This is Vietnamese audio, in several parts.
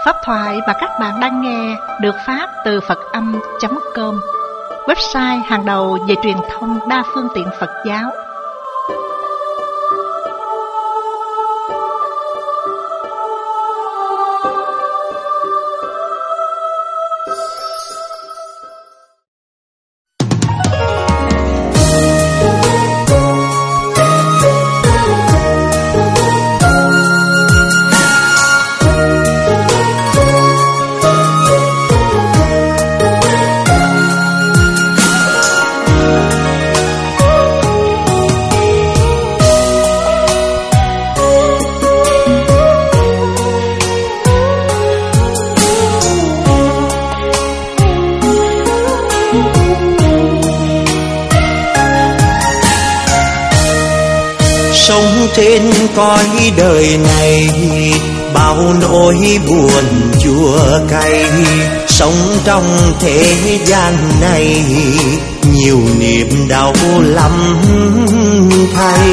Pháp thoại mà các bạn đang nghe được phát từ Phật-âm.com, website hàng đầu về truyền thông đa phương tiện Phật giáo. Sống trên cõi đời này bao nỗi buồn chua cay, sống trong thế gian này nhiều niềm đau lắm thay.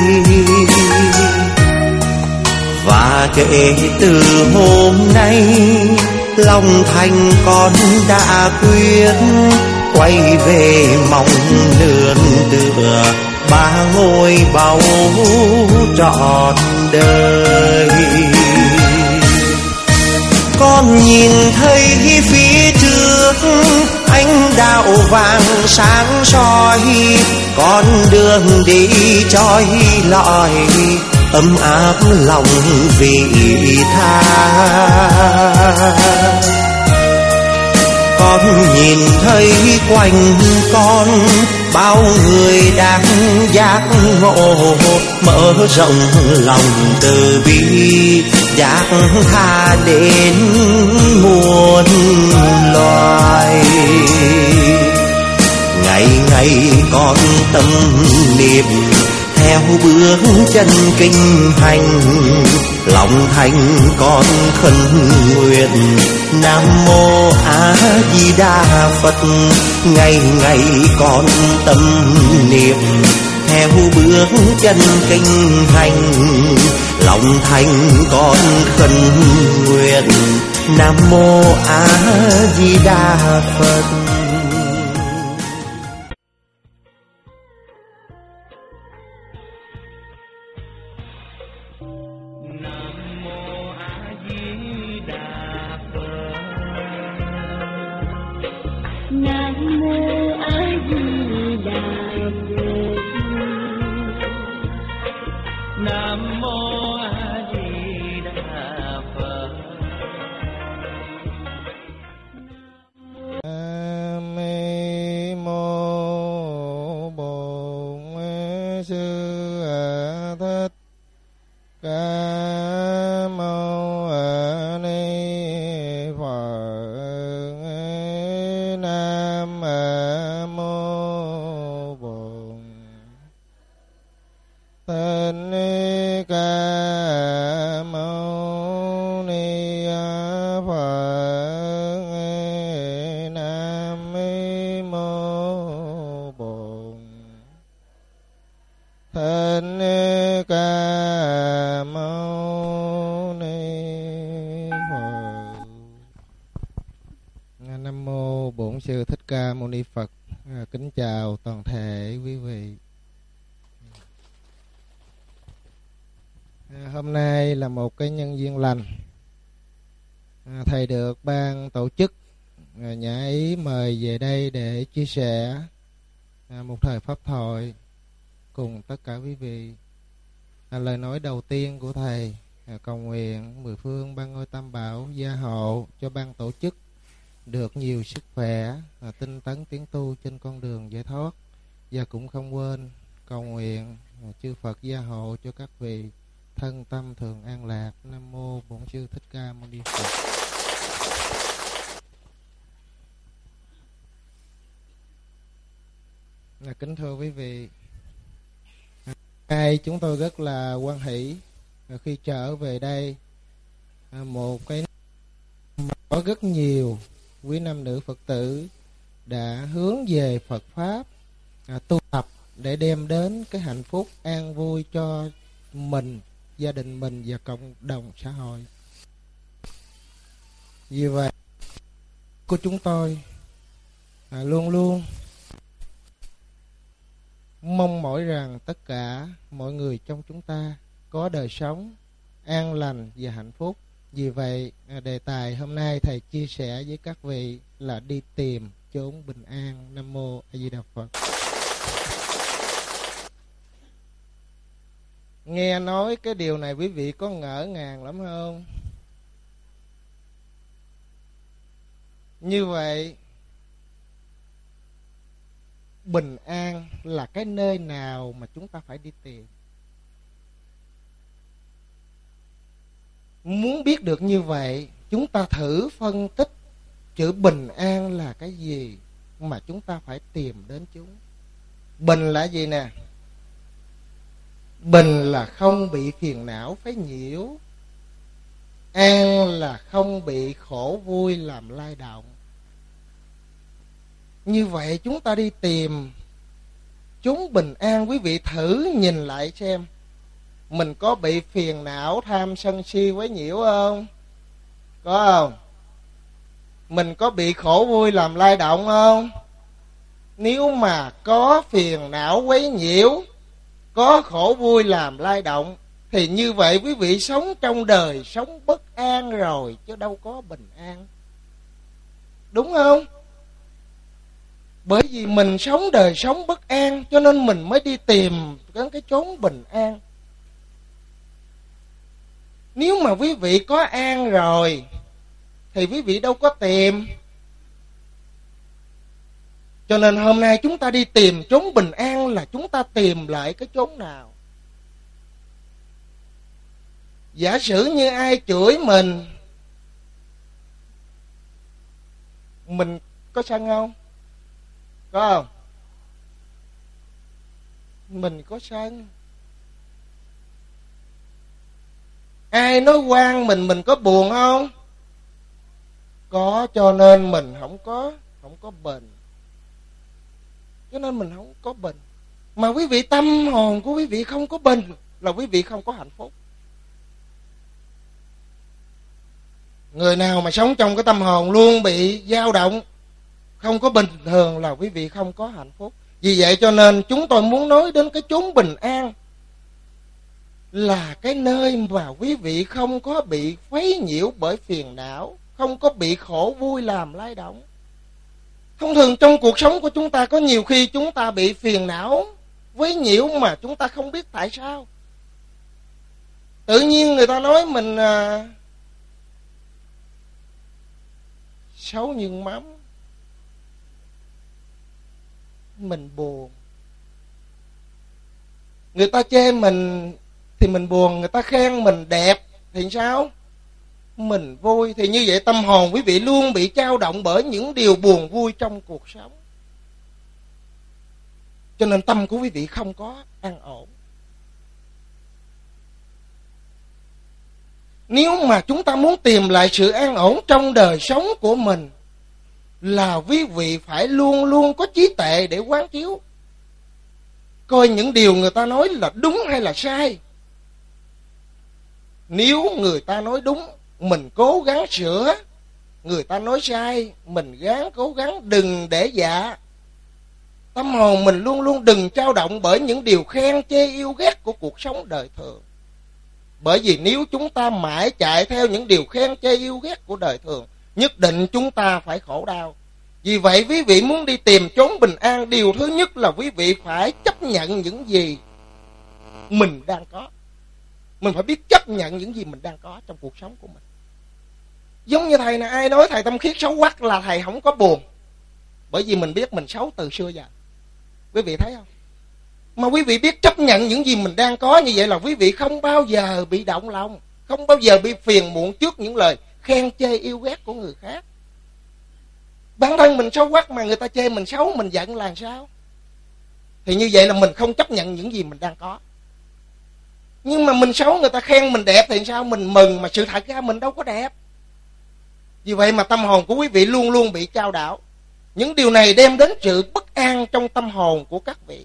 Và kể từ hôm nay lòng thành con đã quyết quay về mong nương tựa ba ngôi báu trọn đời. Con nhìn thấy phía trước ánh đạo vàng sáng soi, con đường đi trói lọi ấm áp lòng vị tha. Con nhìn thấy quanh con bao người đang giác ngộ, mở rộng lòng từ bi giác tha đến muôn loài. Ngày ngày con tâm niệm theo bước chân kinh hành, lòng thành con khấn nguyện Nam Mô A Di Đà Phật. Ngày ngày con tâm niệm theo bước chân kinh hành, lòng thành con khấn nguyện Nam Mô A Di Đà Phật. Sư Thích Ca Mâu Ni Phật. Kính chào toàn thể quý vị. Hôm nay là một cái nhân duyên lành. Thầy được ban tổ chức nhà ý mời về đây để chia sẻ một thời pháp thoại cùng tất cả quý vị. Lời nói đầu tiên của thầy cầu nguyện mười phương ban ngôi tam bảo gia hộ cho ban tổ chức được nhiều sức khỏe, tinh tấn tiến tu trên con đường giải thoát. Và cũng không quên cầu nguyện chư Phật gia hộ cho các vị thân tâm thường an lạc. Nam Mô Bổn Sư Thích Ca Mâu Ni Phật. Kính thưa quý vị, hôm chúng tôi rất là hoan hỷ khi trở về đây, một cái có rất nhiều quý nam nữ Phật tử đã hướng về Phật Pháp, tu tập để đem đến cái hạnh phúc an vui cho mình, gia đình mình và cộng đồng xã hội. Vì vậy của chúng tôi luôn luôn mong mỏi rằng tất cả mọi người trong chúng ta có đời sống an lành và hạnh phúc. Vì vậy đề tài hôm nay thầy chia sẻ với các vị là đi tìm chốn bình an. Nam mô A Di Đà Phật. Nghe nói cái điều này quý vị có ngỡ ngàng lắm không? Như vậy bình an là cái nơi nào mà chúng ta phải đi tìm? Muốn biết được như vậy, chúng ta thử phân tích chữ bình an là cái gì mà chúng ta phải tìm đến chúng. Bình là gì nè? Bình là không bị phiền não phấy nhiễu. An là không bị khổ vui làm lay động. Như vậy chúng ta đi tìm chốn bình an, quý vị thử nhìn lại xem mình có bị phiền não tham sân si quấy nhiễu không? Có không? Mình có bị khổ vui làm lay động không? Nếu mà có phiền não quấy nhiễu, có khổ vui làm lay động, thì như vậy quý vị sống trong đời sống bất an rồi, chứ đâu có bình an. Đúng không? Bởi vì mình sống đời sống bất an, cho nên mình mới đi tìm cái chốn bình an. Nếu mà quý vị có an rồi thì quý vị đâu có tìm. Cho nên hôm nay chúng ta đi tìm chốn bình an là chúng ta tìm lại cái chốn nào. Giả sử như ai chửi mình có sân không? Có không? Mình có sân. Ai nói oan mình có buồn không? Có, cho nên mình không có bình. Cho nên mình không có bình. Mà quý vị tâm hồn của quý vị không có bình là quý vị không có hạnh phúc. Người nào mà sống trong cái tâm hồn luôn bị dao động, không có bình thường là quý vị không có hạnh phúc. Vì vậy cho nên chúng tôi muốn nói đến cái chốn bình an là cái nơi mà quý vị không có bị khuấy nhiễu bởi phiền não, không có bị khổ vui làm lay động. Thông thường trong cuộc sống của chúng ta có nhiều khi chúng ta bị phiền não quấy nhiễu mà chúng ta không biết tại sao. Tự nhiên người ta nói mình xấu như mắm, mình buồn. Người ta chê mình thì mình buồn, người ta khen mình đẹp thì sao? Mình vui. Thì như vậy tâm hồn quý vị luôn bị dao động bởi những điều buồn vui trong cuộc sống. Cho nên tâm của quý vị không có an ổn. Nếu mà chúng ta muốn tìm lại sự an ổn trong đời sống của mình là quý vị phải luôn luôn có trí tuệ để quán chiếu, coi những điều người ta nói là đúng hay là sai. Nếu người ta nói đúng, mình cố gắng sửa. Người ta nói sai, mình cố gắng đừng để dạ. Tâm hồn mình luôn luôn đừng dao động bởi những điều khen chê yêu ghét của cuộc sống đời thường. Bởi vì nếu chúng ta mãi chạy theo những điều khen chê yêu ghét của đời thường, nhất định chúng ta phải khổ đau. Vì vậy quý vị muốn đi tìm chốn bình an, điều thứ nhất là quý vị phải chấp nhận những gì mình đang có. Mình phải biết chấp nhận những gì mình đang có trong cuộc sống của mình. Giống như thầy này, ai nói thầy Tâm Khiết xấu quắc là thầy không có buồn. Bởi vì mình biết mình xấu từ xưa giờ. Quý vị thấy không? Mà quý vị biết chấp nhận những gì mình đang có, như vậy là quý vị không bao giờ bị động lòng, không bao giờ bị phiền muộn trước những lời khen chê yêu ghét của người khác. Bản thân mình xấu quắc mà người ta chê mình xấu, mình giận là sao? Thì như vậy là mình không chấp nhận những gì mình đang có. Nhưng mà mình xấu, người ta khen mình đẹp thì sao? Mình mừng, mà sự thật ra mình đâu có đẹp. Vì vậy mà tâm hồn của quý vị luôn luôn bị chao đảo. Những điều này đem đến sự bất an trong tâm hồn của các vị.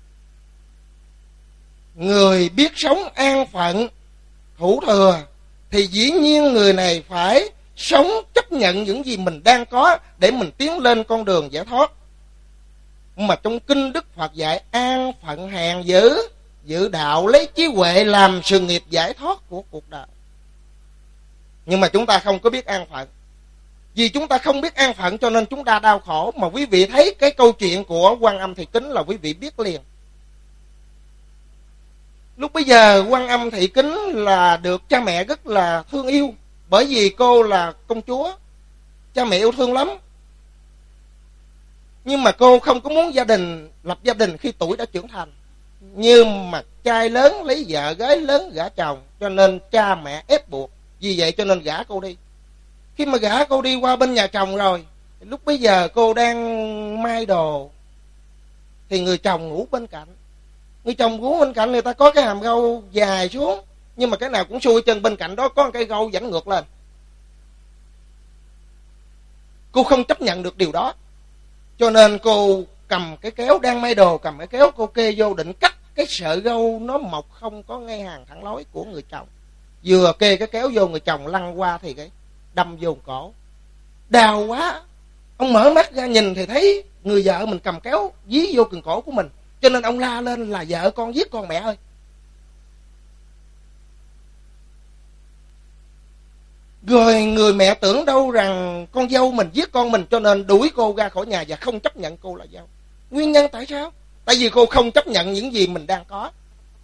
Người biết sống an phận, thủ thừa thì dĩ nhiên người này phải sống chấp nhận những gì mình đang có để mình tiến lên con đường giải thoát. Mà trong kinh Đức Phật dạy an phận hàn giữ, giữ đạo lấy trí huệ làm sự nghiệp giải thoát của cuộc đời. Nhưng mà chúng ta không có biết an phận. Vì chúng ta không biết an phận cho nên chúng ta đau khổ. Mà quý vị thấy cái câu chuyện của Quan Âm Thị Kính là quý vị biết liền. Lúc bấy giờ Quan Âm Thị Kính là được cha mẹ rất là thương yêu. Bởi vì cô là công chúa, cha mẹ yêu thương lắm. Nhưng mà cô không có muốn lập gia đình khi tuổi đã trưởng thành. Nhưng mà trai lớn lấy vợ, gái lớn gả chồng, cho nên cha mẹ ép buộc. Vì vậy cho nên gả cô đi. Khi mà gả cô đi qua bên nhà chồng rồi, lúc bấy giờ cô đang may đồ, thì người chồng ngủ bên cạnh. Người chồng ngủ bên cạnh, người ta có cái hàm râu dài xuống, nhưng mà cái nào cũng xuôi chân, bên cạnh đó có một cái râu dẫn ngược lên. Cô không chấp nhận được điều đó, cho nên cô cầm cái kéo đang may đồ, cầm cái kéo cô kê vô định cắt cái sợi râu nó mọc không có ngay hàng thẳng lối của người chồng. Vừa kê cái kéo vô, người chồng lăn qua thì cái đâm vô cổ, đau quá. Ông mở mắt ra nhìn thì thấy người vợ mình cầm kéo dí vô cần cổ của mình, cho nên ông la lên là vợ con giết con mẹ ơi. Rồi người mẹ tưởng đâu rằng con dâu mình giết con mình, cho nên đuổi cô ra khỏi nhà và không chấp nhận cô là dâu. Nguyên nhân tại sao? Tại vì cô không chấp nhận những gì mình đang có.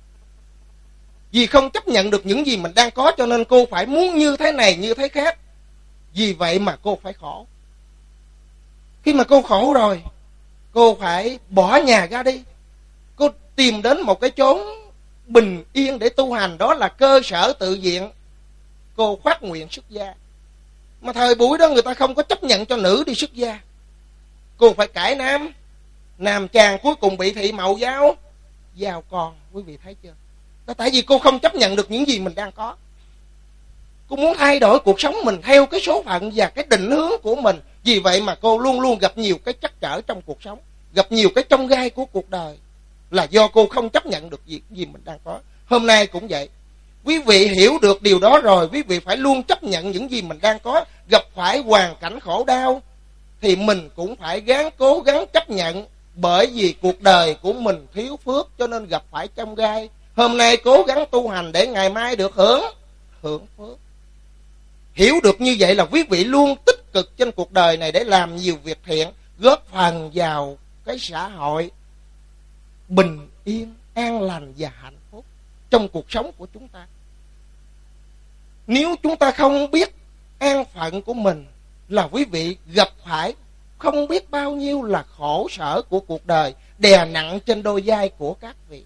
Vì không chấp nhận được những gì mình đang có, cho nên cô phải muốn như thế này như thế khác. Vì vậy mà cô phải khổ. Khi mà cô khổ rồi, cô phải bỏ nhà ra đi. Cô tìm đến một cái chốn bình yên để tu hành, đó là cơ sở tự viện. Cô phát nguyện xuất gia. Mà thời buổi đó người ta không có chấp nhận cho nữ đi xuất gia. Cô phải cải nam. Nam chàng cuối cùng bị thị mậu giao con. Quý vị thấy chưa? Đó tại vì cô không chấp nhận được những gì mình đang có. Cô muốn thay đổi cuộc sống mình theo cái số phận và cái định hướng của mình. Vì vậy mà cô luôn luôn gặp nhiều cái trắc trở trong cuộc sống, gặp nhiều cái chông gai của cuộc đời, là do cô không chấp nhận được việc gì mình đang có. Hôm nay cũng vậy. Quý vị hiểu được điều đó rồi, quý vị phải luôn chấp nhận những gì mình đang có. Gặp phải hoàn cảnh khổ đau thì mình cũng phải cố gắng chấp nhận. Bởi vì cuộc đời của mình thiếu phước cho nên gặp phải chông gai. Hôm nay cố gắng tu hành để ngày mai được hưởng phước. Hiểu được như vậy là quý vị luôn tích cực trên cuộc đời này để làm nhiều việc thiện, góp phần vào cái xã hội bình yên, an lành và hạnh phúc trong cuộc sống của chúng ta. Nếu chúng ta không biết an phận của mình là quý vị gặp phải không biết bao nhiêu là khổ sở của cuộc đời đè nặng trên đôi vai của các vị.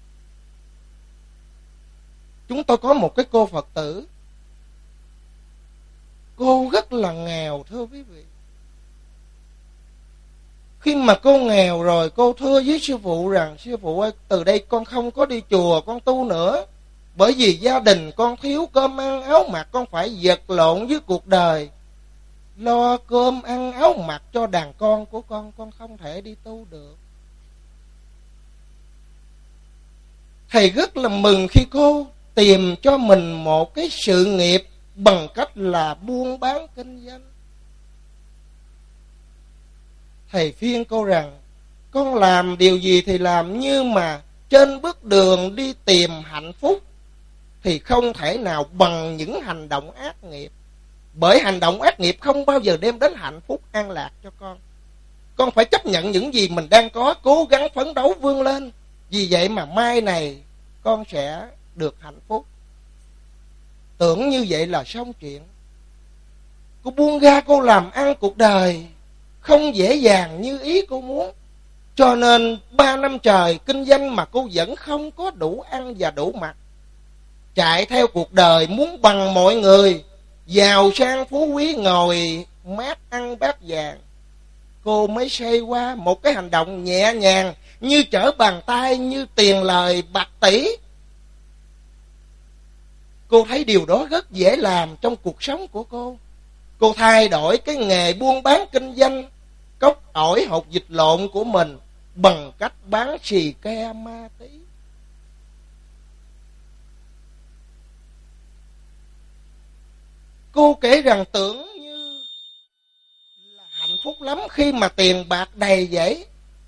Chúng tôi có một cái cô Phật tử, cô rất là nghèo thưa quý vị. Khi mà cô nghèo rồi, cô thưa với sư phụ rằng: sư phụ ơi, từ đây con không có đi chùa, con tu nữa. Bởi vì gia đình con thiếu cơm ăn áo mặc, con phải vật lộn với cuộc đời, lo cơm ăn áo mặc cho đàn con của con không thể đi tu được. Thầy rất là mừng khi cô tìm cho mình một cái sự nghiệp bằng cách là buôn bán kinh doanh. Thầy khuyên cô rằng: con làm điều gì thì làm, nhưng mà trên bước đường đi tìm hạnh phúc thì không thể nào bằng những hành động ác nghiệp. Bởi hành động ác nghiệp không bao giờ đem đến hạnh phúc an lạc cho con. Con phải chấp nhận những gì mình đang có, cố gắng phấn đấu vươn lên. Vì vậy mà mai này con sẽ được hạnh phúc. Tưởng như vậy là xong chuyện. Cô buông ra, cô làm ăn cuộc đời không dễ dàng như ý cô muốn. Cho nên 3 năm trời kinh doanh mà cô vẫn không có đủ ăn và đủ mặc. Chạy theo cuộc đời muốn bằng mọi người, giàu sang phú quý, ngồi mát ăn bát vàng. Cô mới xây qua một cái hành động nhẹ nhàng như trở bàn tay, như tiền lời bạc tỷ. Cô thấy điều đó rất dễ làm trong cuộc sống của cô. Cô thay đổi cái nghề buôn bán kinh doanh cốc ổi hột vịt lộn của mình bằng cách bán xì ke ma tí. Cô kể rằng tưởng như là hạnh phúc lắm khi mà tiền bạc đầy vậy.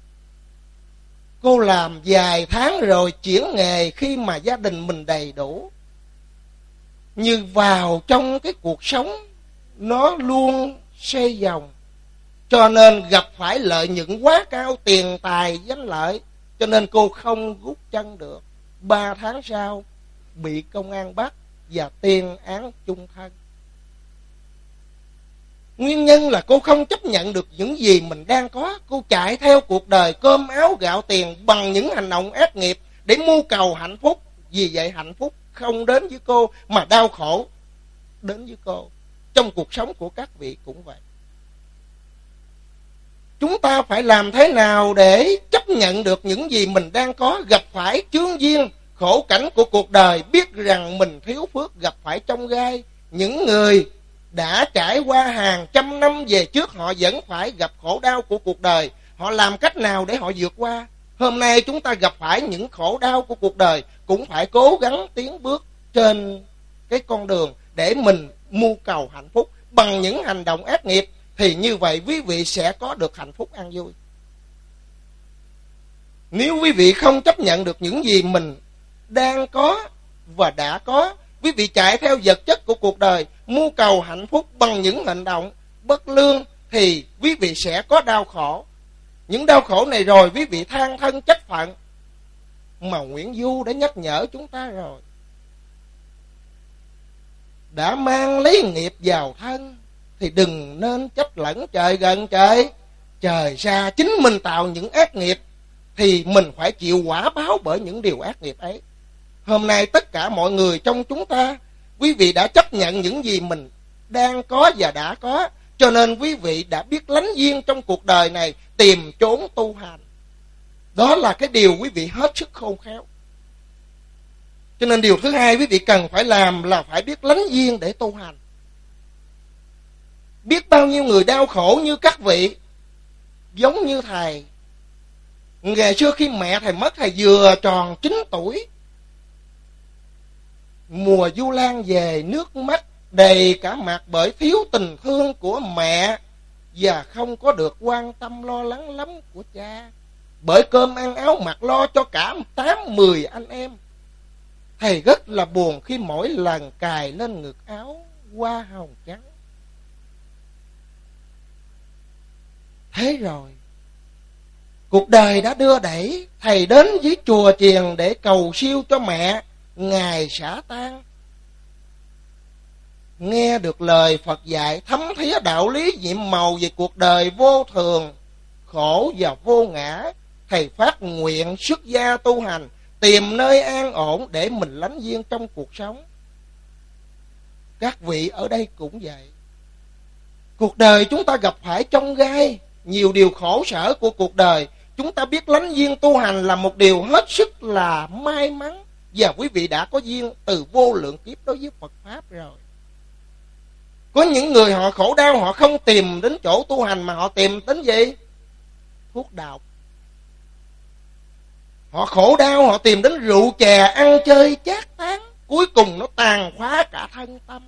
Cô làm vài tháng rồi chuyển nghề khi mà gia đình mình đầy đủ. Như vào trong cái cuộc sống nó luôn xoay vòng, cho nên gặp phải lợi nhuận quá cao, tiền tài danh lợi, cho nên cô không rút chân được. 3 tháng sau bị công an bắt và tuyên án chung thân. Nguyên nhân là cô không chấp nhận được những gì mình đang có. Cô chạy theo cuộc đời cơm áo gạo tiền bằng những hành động ác nghiệp để mưu cầu hạnh phúc. Vì vậy hạnh phúc không đến với cô mà đau khổ đến với cô. Trong cuộc sống của các vị cũng vậy. Chúng ta phải làm thế nào để chấp nhận được những gì mình đang có, gặp phải chướng duyên, khổ cảnh của cuộc đời, biết rằng mình thiếu phước, gặp phải trong gai. Những người đã trải qua hàng trăm năm về trước họ vẫn phải gặp khổ đau của cuộc đời. Họ làm cách nào để họ vượt qua? Hôm nay chúng ta gặp phải những khổ đau của cuộc đời cũng phải cố gắng tiến bước trên cái con đường để mình mưu cầu hạnh phúc bằng những hành động ác nghiệp. Thì như vậy quý vị sẽ có được hạnh phúc an vui. Nếu quý vị không chấp nhận được những gì mình đang có và đã có, quý vị chạy theo vật chất của cuộc đời, mưu cầu hạnh phúc bằng những hành động bất lương, thì quý vị sẽ có đau khổ. Những đau khổ này rồi quý vị than thân trách phận, mà Nguyễn Du đã nhắc nhở chúng ta rồi. Đã mang lấy nghiệp vào thân thì đừng nên trách lẫn trời gần trời xa. Chính mình tạo những ác nghiệp thì mình phải chịu quả báo bởi những điều ác nghiệp ấy. Hôm nay tất cả mọi người trong chúng ta, quý vị đã chấp nhận những gì mình đang có và đã có, cho nên quý vị đã biết lánh duyên trong cuộc đời này, tìm chốn tu hành. Đó là cái điều quý vị hết sức khôn khéo. Cho nên điều thứ hai quý vị cần phải làm là phải biết lánh duyên để tu hành. Biết bao nhiêu người đau khổ như các vị, giống như thầy. Ngày xưa khi mẹ thầy mất, thầy vừa tròn 9 tuổi. Mùa Vu Lan về, nước mắt đầy cả mặt bởi thiếu tình thương của mẹ và không có được quan tâm lo lắng lắm của cha. Bởi cơm ăn áo mặc lo cho cả 8-10 anh em. Thầy rất là buồn khi mỗi lần cài lên ngực áo hoa hồng trắng. Thế rồi cuộc đời đã đưa đẩy thầy đến với chùa chiền để cầu siêu cho mẹ ngày xả tang. Nghe được lời Phật dạy thấm thía đạo lý nhiệm màu về cuộc đời vô thường, khổ và vô ngã, thầy phát nguyện xuất gia tu hành, tìm nơi an ổn để mình lánh duyên trong cuộc sống. Các vị ở đây cũng vậy. Cuộc đời chúng ta gặp phải chông gai, nhiều điều khổ sở của cuộc đời. Chúng ta biết lánh duyên tu hành là một điều hết sức là may mắn. Và quý vị đã có duyên từ vô lượng kiếp đối với Phật Pháp rồi. Có những người họ khổ đau, họ không tìm đến chỗ tu hành mà họ tìm đến gì? Thuốc độc. Họ khổ đau, họ tìm đến rượu chè, ăn chơi chát tán, cuối cùng nó tàn phá cả thân tâm.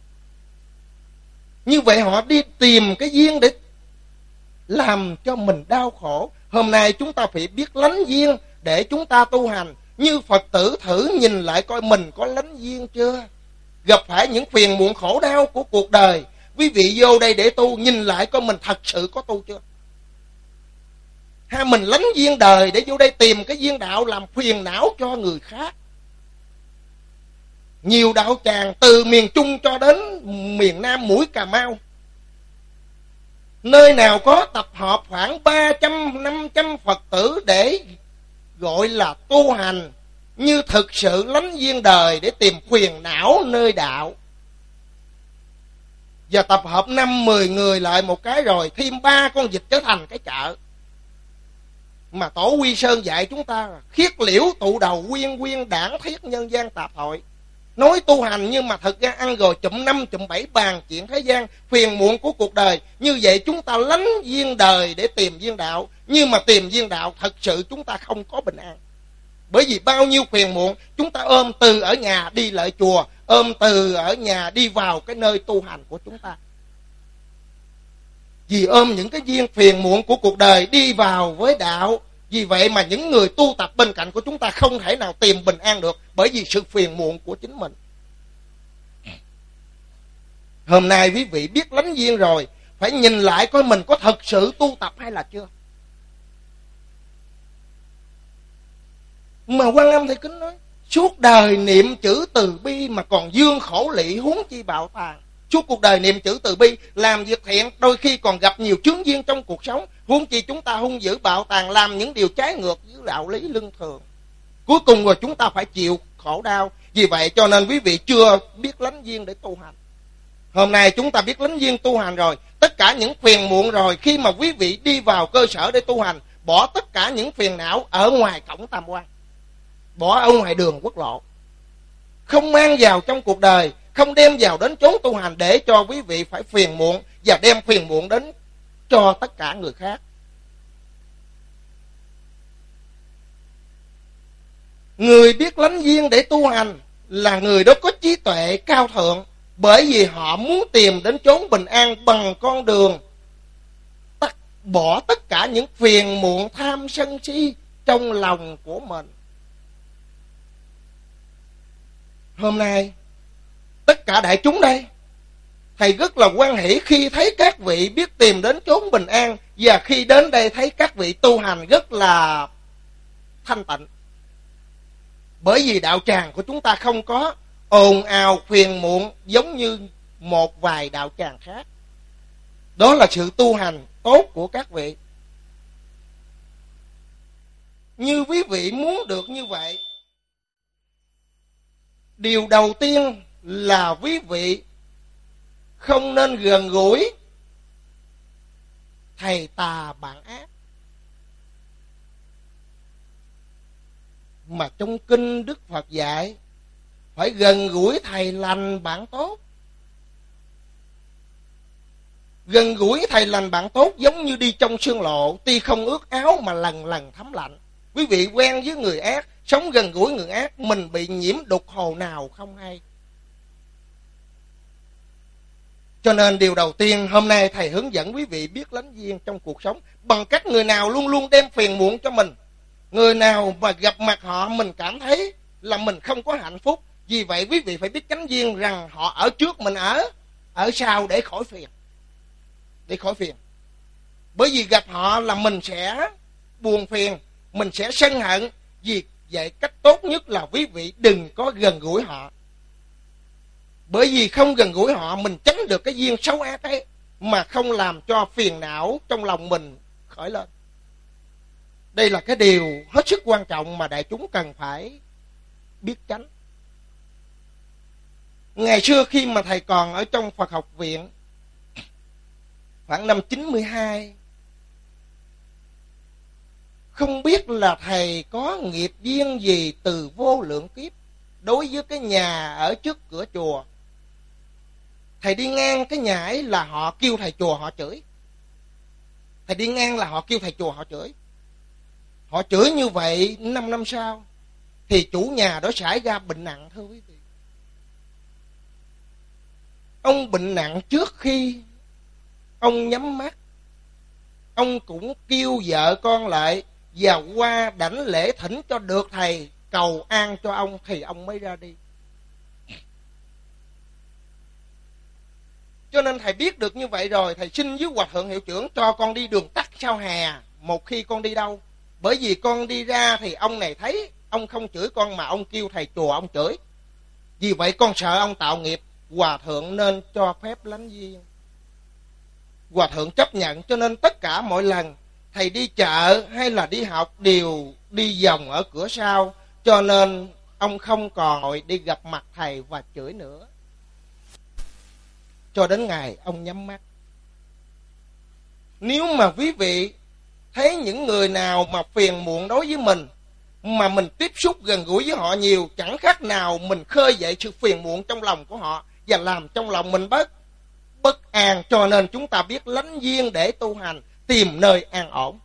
Như vậy họ đi tìm cái duyên để làm cho mình đau khổ. Hôm nay chúng ta phải biết lánh duyên để chúng ta tu hành. Như Phật tử thử nhìn lại coi mình có lánh duyên chưa. Gặp phải những phiền muộn khổ đau của cuộc đời, quý vị vô đây để tu, nhìn lại coi mình thật sự có tu chưa. Hay mình lánh duyên đời để vô đây tìm cái duyên đạo làm phiền não cho người khác. Nhiều đạo tràng từ miền Trung cho đến miền Nam mũi Cà Mau, nơi nào có tập hợp khoảng 300-500 Phật tử để gọi là tu hành, như thực sự lánh duyên đời để tìm phiền não nơi đạo. Và tập hợp 5-10 người lại một cái rồi thêm 3 con vịt trở thành cái chợ. Mà Tổ Quy Sơn dạy chúng ta khiết liễu tụ đầu quyên quyên đảng thiết nhân gian tạp hội. Nói tu hành nhưng mà thật ra ăn rồi chụm 5 chụm 7 bàn chuyện thế gian, phiền muộn của cuộc đời. Như vậy chúng ta lánh duyên đời để tìm duyên đạo. Nhưng mà tìm duyên đạo thật sự chúng ta không có bình an. Bởi vì bao nhiêu phiền muộn chúng ta ôm từ ở nhà đi lại chùa, ôm từ ở nhà đi vào cái nơi tu hành của chúng ta. Vì ôm những cái duyên phiền muộn của cuộc đời đi vào với đạo. Vì vậy mà những người tu tập bên cạnh của chúng ta không thể nào tìm bình an được, bởi vì sự phiền muộn của chính mình. Hôm nay quý vị biết lánh duyên rồi, phải nhìn lại coi mình có thật sự tu tập hay là chưa. Mà Quan Âm Thầy Kính nói, suốt đời niệm chữ từ bi mà còn dương khổ lị, huống chi bạo tàn. Suốt cuộc đời niệm chữ từ bi, làm việc thiện, đôi khi còn gặp nhiều chướng duyên trong cuộc sống, huống chi chúng ta hung dữ bạo tàn, làm những điều trái ngược với đạo lý luân thường. Cuối cùng rồi chúng ta phải chịu khổ đau. Vì vậy cho nên quý vị chưa biết lánh duyên để tu hành. Hôm nay chúng ta biết lánh duyên tu hành rồi, tất cả những phiền muộn rồi, khi mà quý vị đi vào cơ sở để tu hành, bỏ tất cả những phiền não ở ngoài cổng Tam Quan, bỏ ở ngoài đường quốc lộ, không mang vào trong cuộc đời, không đem vào đến chốn tu hành để cho quý vị phải phiền muộn và đem phiền muộn đến cho tất cả người khác. Người biết lánh duyên để tu hành là người đó có trí tuệ cao thượng, bởi vì họ muốn tìm đến chốn bình an bằng con đường bỏ tất cả những phiền muộn tham sân si trong lòng của mình. Hôm nay tất cả đại chúng đây, thầy rất là hoan hỷ khi thấy các vị biết tìm đến chốn bình an, và khi đến đây thấy các vị tu hành rất là thanh tịnh. Bởi vì đạo tràng của chúng ta không có ồn ào phiền muộn giống như một vài đạo tràng khác. Đó là sự tu hành tốt của các vị. Như quý vị muốn được như vậy, điều đầu tiên là quý vị không nên gần gũi thầy tà bạn ác. Mà trong kinh Đức Phật dạy phải gần gũi thầy lành bạn tốt. Gần gũi thầy lành bạn tốt giống như đi trong sương lộ, tuy không ướt áo mà lần lần thấm lạnh. Quý vị quen với người ác, sống gần gũi người ác, mình bị nhiễm đục hồ nào không hay. Cho nên điều đầu tiên hôm nay thầy hướng dẫn quý vị biết lánh duyên trong cuộc sống bằng cách người nào luôn luôn đem phiền muộn cho mình. Người nào mà gặp mặt họ mình cảm thấy là mình không có hạnh phúc. Vì vậy quý vị phải biết chánh duyên rằng họ ở trước mình ở sau để khỏi phiền. Để khỏi phiền. Bởi vì gặp họ là mình sẽ buồn phiền, mình sẽ sân hận. Vì vậy cách tốt nhất là quý vị đừng có gần gũi họ. Bởi vì không gần gũi họ mình tránh được cái duyên xấu ác ấy, mà không làm cho phiền não trong lòng mình khởi lên. Đây là cái điều hết sức quan trọng mà đại chúng cần phải biết tránh. Ngày xưa khi mà thầy còn ở trong Phật học viện, khoảng năm 92, không biết là thầy có nghiệp duyên gì từ vô lượng kiếp đối với cái nhà ở trước cửa chùa. Thầy đi ngang cái nhà ấy là họ kêu thầy chùa họ chửi. Thầy đi ngang là họ kêu thầy chùa họ chửi. Họ chửi như vậy 5 năm sau thì chủ nhà đó xảy ra bệnh nặng, thưa quý vị. Ông bệnh nặng trước khi ông nhắm mắt, ông cũng kêu vợ con lại và qua đảnh lễ thỉnh cho được thầy cầu an cho ông thì ông mới ra đi. Cho nên thầy biết được như vậy rồi, thầy xin với Hòa Thượng Hiệu trưởng cho con đi đường tắt sau hè một khi con đi đâu. Bởi vì con đi ra thì ông này thấy ông không chửi con mà ông kêu thầy chùa ông chửi. Vì vậy con sợ ông tạo nghiệp, Hòa Thượng nên cho phép lánh duyên. Hòa Thượng chấp nhận, cho nên tất cả mọi lần thầy đi chợ hay là đi học đều đi vòng ở cửa sau. Cho nên ông không còn hội đi gặp mặt thầy và chửi nữa, cho đến ngày ông nhắm mắt. Nếu mà quý vị thấy những người nào mà phiền muộn đối với mình, mà mình tiếp xúc gần gũi với họ nhiều, chẳng khác nào mình khơi dậy sự phiền muộn trong lòng của họ và làm trong lòng mình bất an. Cho nên chúng ta biết lánh duyên để tu hành, tìm nơi an ổn.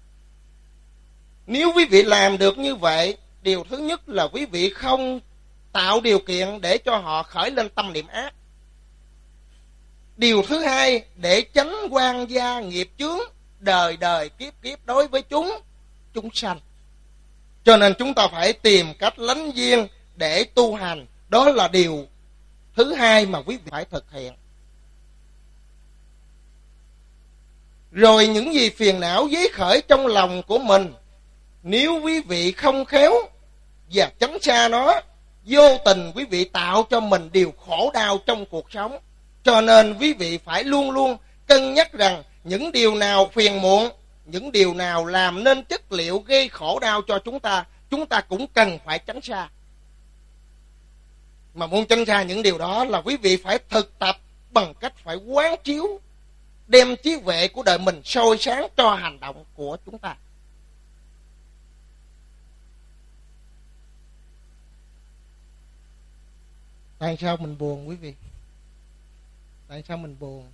Nếu quý vị làm được như vậy, điều thứ nhất là quý vị không tạo điều kiện để cho họ khởi lên tâm niệm ác. Điều thứ hai, để tránh oan gia nghiệp chướng đời đời kiếp kiếp đối với chúng sanh. Cho nên chúng ta phải tìm cách lánh duyên để tu hành. Đó là điều thứ hai mà quý vị phải thực hiện. Rồi những gì phiền não dấy khởi trong lòng của mình, nếu quý vị không khéo và tránh xa nó, vô tình quý vị tạo cho mình điều khổ đau trong cuộc sống. Cho nên quý vị phải luôn luôn cân nhắc rằng những điều nào phiền muộn, những điều nào làm nên chất liệu gây khổ đau cho chúng ta cũng cần phải tránh xa. Mà muốn tránh xa những điều đó là quý vị phải thực tập bằng cách phải quán chiếu, đem trí huệ của đời mình soi sáng cho hành động của chúng ta. Tại sao mình buồn quý vị? Tại sao mình buồn?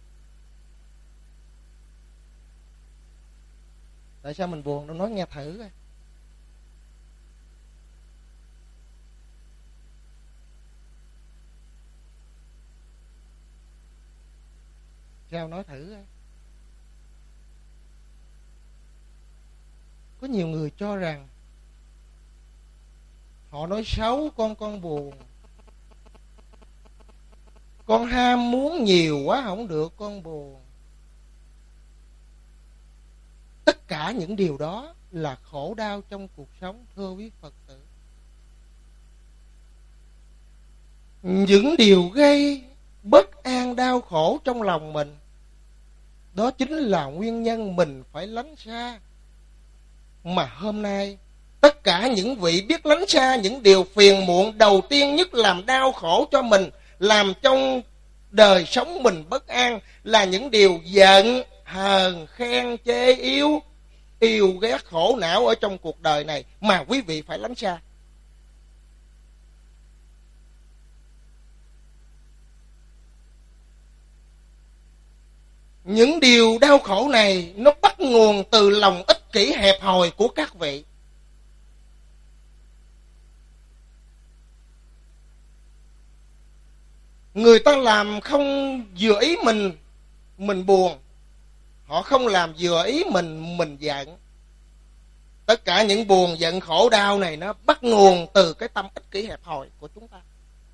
Tại sao mình buồn? Đâu nói nghe thử coi. Sao nói thử coi. Có nhiều người cho rằng họ nói xấu con buồn. Con ham muốn nhiều quá không được, con buồn. Tất cả những điều đó là khổ đau trong cuộc sống, thưa quý Phật tử. Những điều gây bất an đau khổ trong lòng mình, đó chính là nguyên nhân mình phải lánh xa. Mà hôm nay tất cả những vị biết lánh xa những điều phiền muộn đầu tiên nhất làm đau khổ cho mình, làm trong đời sống mình bất an, là những điều giận, hờn, khen, chê, yêu ghét, khổ não ở trong cuộc đời này mà quý vị phải lánh xa. Những điều đau khổ này nó bắt nguồn từ lòng ích kỷ hẹp hòi của các vị. Người ta làm không vừa ý mình buồn. Họ không làm vừa ý mình giận. Tất cả những buồn, giận, khổ đau này nó bắt nguồn từ cái tâm ích kỷ hẹp hòi của chúng ta.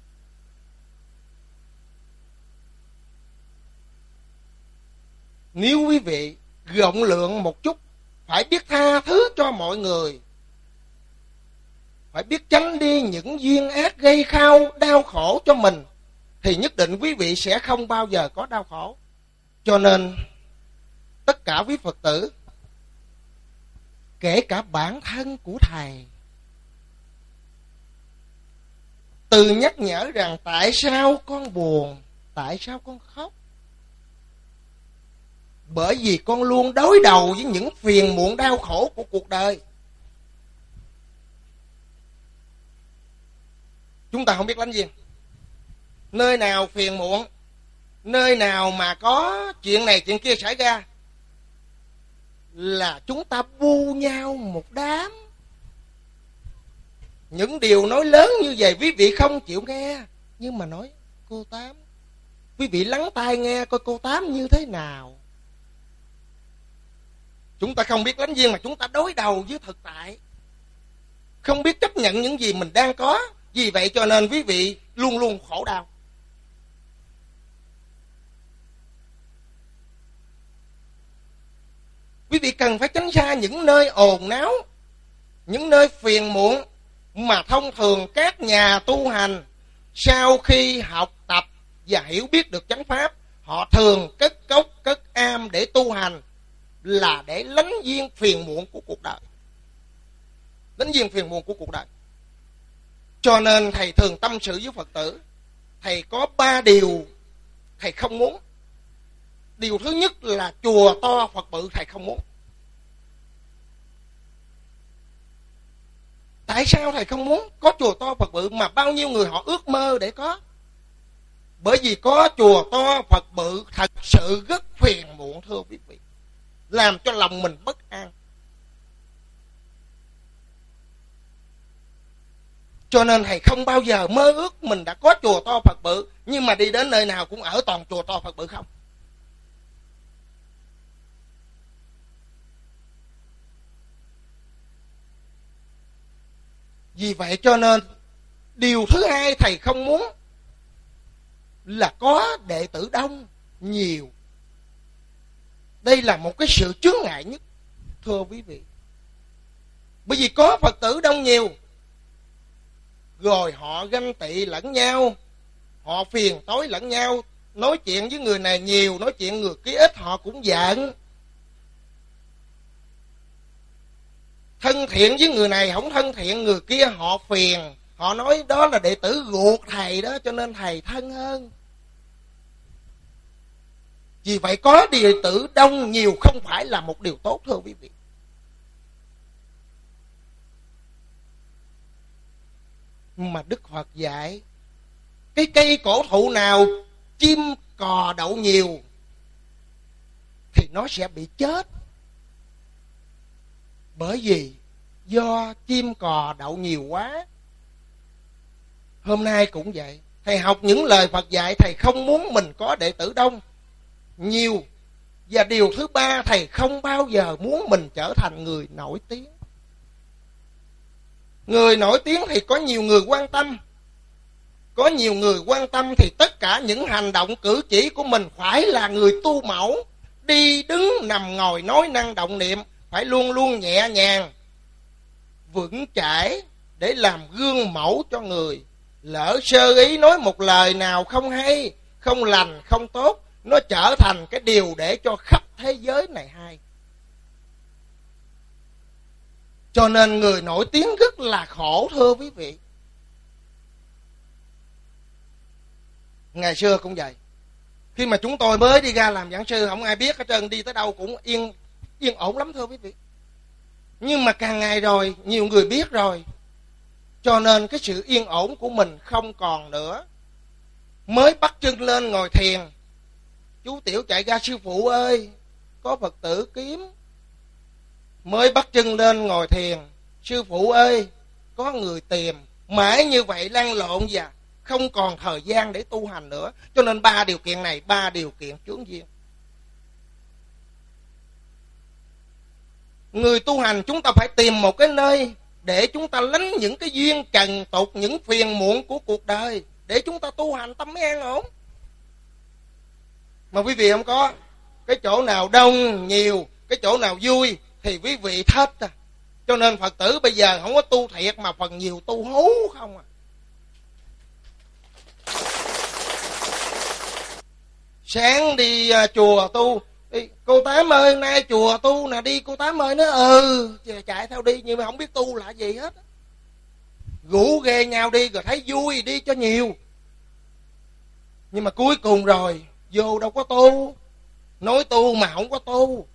Nếu quý vị rộng lượng một chút, phải biết tha thứ cho mọi người, phải biết tránh đi những duyên ác gây đau khổ cho mình, thì nhất định quý vị sẽ không bao giờ có đau khổ. Cho nên tất cả quý Phật tử, kể cả bản thân của thầy, từ nhắc nhở rằng tại sao con buồn, tại sao con khóc. Bởi vì con luôn đối đầu với những phiền muộn đau khổ của cuộc đời. Chúng ta không biết lánh duyên. Nơi nào phiền muộn, nơi nào mà có chuyện này chuyện kia xảy ra, là chúng ta bu nhau một đám. Những điều nói lớn như vậy quý vị không chịu nghe, nhưng mà nói cô Tám, quý vị lắng tai nghe coi cô Tám như thế nào. Chúng ta không biết lánh duyên mà chúng ta đối đầu với thực tại, không biết chấp nhận những gì mình đang có. Vì vậy cho nên quý vị luôn luôn khổ đau. Quý vị cần phải tránh xa những nơi ồn náo, những nơi phiền muộn mà thông thường các nhà tu hành sau khi học tập và hiểu biết được chánh pháp, họ thường cất cốc, cất am để tu hành, là để lánh duyên phiền muộn của cuộc đời. Lánh duyên phiền muộn của cuộc đời. Cho nên thầy thường tâm sự với Phật tử, thầy có 3 điều thầy không muốn. Điều thứ nhất là chùa to Phật bự thầy không muốn. Tại sao thầy không muốn có chùa to Phật bự mà bao nhiêu người họ ước mơ để có? Bởi vì có chùa to Phật bự thật sự rất phiền muộn, thưa quý vị, làm cho lòng mình bất an. Cho nên thầy không bao giờ mơ ước mình đã có chùa to Phật bự, nhưng mà đi đến nơi nào cũng ở toàn chùa to Phật bự không. Vì vậy cho nên điều thứ hai thầy không muốn là có đệ tử đông nhiều. Đây là một cái sự chướng ngại nhất, thưa quý vị. Bởi vì có Phật tử đông nhiều, rồi họ ganh tị lẫn nhau, họ phiền tối lẫn nhau, nói chuyện với người này nhiều, nói chuyện người kia ít, họ cũng giận. Thân thiện với người này không thân thiện, người kia họ phiền, họ nói đó là đệ tử ruột thầy đó, cho nên thầy thân hơn. Vì vậy có đệ tử đông nhiều không phải là một điều tốt, thưa quý vị. Mà Đức Phật dạy, cái cây cổ thụ nào chim cò đậu nhiều thì nó sẽ bị chết. Bởi vì do chim cò đậu nhiều quá. Hôm nay cũng vậy, thầy học những lời Phật dạy, thầy không muốn mình có đệ tử đông nhiều. Và điều thứ ba, thầy không bao giờ muốn mình trở thành người nổi tiếng. Người nổi tiếng thì có nhiều người quan tâm. Có nhiều người quan tâm thì tất cả những hành động cử chỉ của mình phải là người tu mẫu. Đi đứng nằm ngồi nói năng động niệm phải luôn luôn nhẹ nhàng, vững chãi để làm gương mẫu cho người. Lỡ sơ ý nói một lời nào không hay, không lành, không tốt, nó trở thành cái điều để cho khắp thế giới này hay. Cho nên người nổi tiếng rất là khổ, thưa quý vị. Ngày xưa cũng vậy. Khi mà chúng tôi mới đi ra làm giảng sư, không ai biết hết trơn, đi tới đâu cũng yên ổn lắm, thưa quý vị. Nhưng mà càng ngày rồi, nhiều người biết rồi, cho nên cái sự yên ổn của mình không còn nữa. Mới bắt chân lên ngồi thiền, chú Tiểu chạy ra: sư phụ ơi, có Phật tử kiếm. Mới bắt chân lên ngồi thiền, sư phụ ơi, có người tìm. Mãi như vậy lăn lộn và không còn thời gian để tu hành nữa. Cho nên ba điều kiện này, ba điều kiện chướng duyên. Người tu hành chúng ta phải tìm một cái nơi để chúng ta lánh những cái duyên trần tục, những phiền muộn của cuộc đời, để chúng ta tu hành tâm mới an ổn. Mà quý vị không có, cái chỗ nào đông nhiều, cái chỗ nào vui thì quý vị thích à. Cho nên Phật tử bây giờ không có tu thiệt mà phần nhiều tu hú không à. Sáng đi chùa tu, cô Tám ơi nay chùa tu nè, đi cô Tám ơi. Nó chạy theo đi nhưng mà không biết tu là gì hết. Rủ ghê nhau đi rồi thấy vui đi cho nhiều. Nhưng mà cuối cùng rồi vô đâu có tu. Nói tu mà không có tu.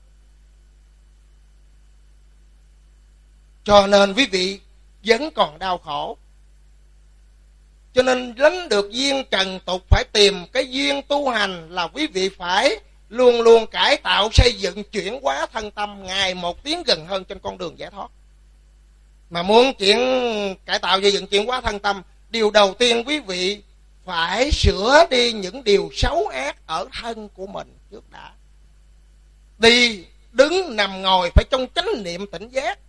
Cho nên quý vị vẫn còn đau khổ. Cho nên lánh được duyên trần tục phải tìm cái duyên tu hành, là quý vị phải luôn luôn cải tạo, xây dựng, chuyển hóa thân tâm ngày một tiến gần hơn trên con đường giải thoát. Mà muốn cải tạo, xây dựng, chuyển hóa thân tâm, điều đầu tiên quý vị phải sửa đi những điều xấu ác ở thân của mình trước đã. Đi, đứng, nằm, ngồi phải trong chánh niệm tỉnh giác.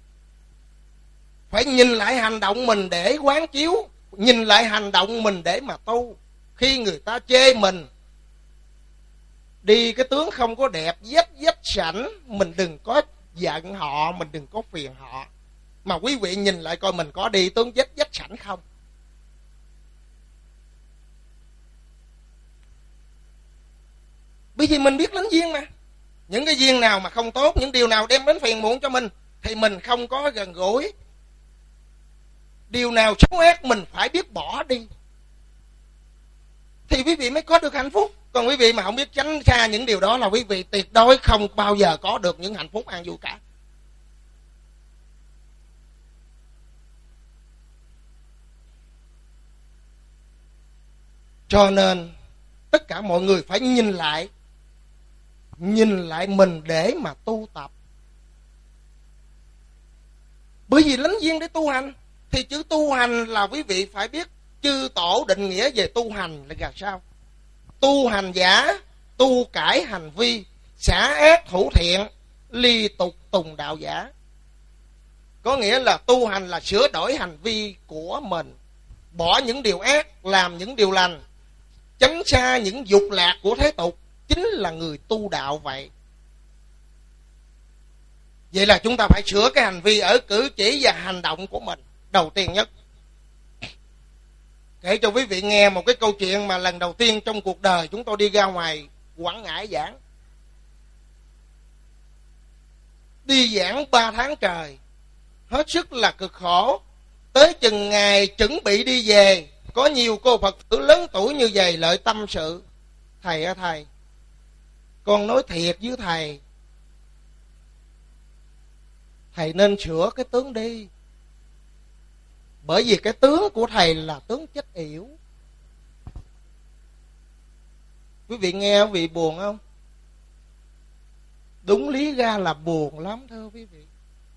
Phải nhìn lại hành động mình để quán chiếu, nhìn lại hành động mình để mà tu. Khi người ta chê mình đi cái tướng không có đẹp, vách sảnh, mình đừng có giận họ, mình đừng có phiền họ. Mà quý vị nhìn lại coi mình có đi tướng vách sảnh không. Bởi vì mình biết lánh duyên mà. Những cái duyên nào mà không tốt, những điều nào đem đến phiền muộn cho mình thì mình không có gần gũi. Điều nào xấu ác mình phải biết bỏ đi, thì quý vị mới có được hạnh phúc. Còn quý vị mà không biết tránh xa những điều đó là quý vị tuyệt đối không bao giờ có được những hạnh phúc an vui cả. Cho nên tất cả mọi người phải nhìn lại mình để mà tu tập. Bởi vì lánh duyên để tu hành. Thì chữ tu hành là quý vị phải biết chư tổ định nghĩa về tu hành là sao. Tu hành giả tu cải hành vi, xả ác thủ thiện, ly tục tùng đạo giả. Có nghĩa là tu hành là sửa đổi hành vi của mình, bỏ những điều ác, làm những điều lành, tránh xa những dục lạc của thế tục, chính là người tu đạo vậy. Vậy là chúng ta phải sửa cái hành vi ở cử chỉ và hành động của mình. Đầu tiên nhất, kể cho quý vị nghe một cái câu chuyện mà lần đầu tiên trong cuộc đời chúng tôi đi ra ngoài Quảng Ngãi giảng. Đi giảng 3 tháng trời, hết sức là cực khổ. Tới chừng ngày chuẩn bị đi về, có nhiều cô Phật tử lớn tuổi như vậy lại tâm sự: thầy ơi thầy, con nói thiệt với thầy, thầy nên sửa cái tướng đi. Bởi vì cái tướng của thầy là tướng chết yểu. Quý vị nghe quý vị buồn không? Đúng lý ra là buồn lắm thưa quý vị.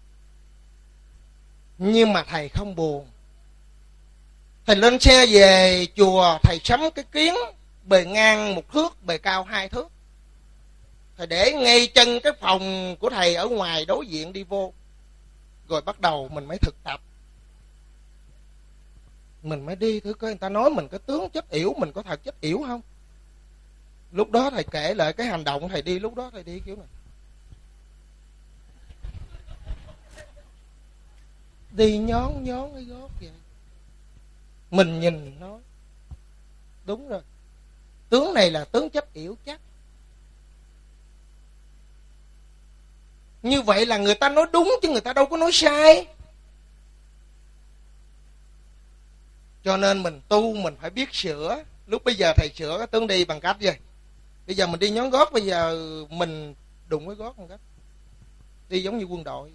Nhưng mà thầy không buồn. Thầy lên xe về chùa, thầy sắm cái kiến bề ngang 1 thước, bề cao 2 thước. Thầy để ngay chân cái phòng của thầy ở ngoài đối diện đi vô. Rồi bắt đầu mình mới thực tập. Mình mới đi thử coi người ta nói mình cái tướng chết yểu, mình có thật chết yểu không? Lúc đó thầy kể lại cái hành động thầy đi, lúc đó thầy đi kiểu này. Đi nhón cái gót vậy. Mình nhìn nói đúng rồi, tướng này là tướng chết yểu chắc. Như vậy là người ta nói đúng chứ người ta đâu có nói sai. Cho nên mình tu mình phải biết sửa. Lúc bây giờ thầy sửa cái tướng đi bằng cách gì? Bây giờ mình đi nhón gót, bây giờ mình đụng cái gót bằng cách đi giống như quân đội.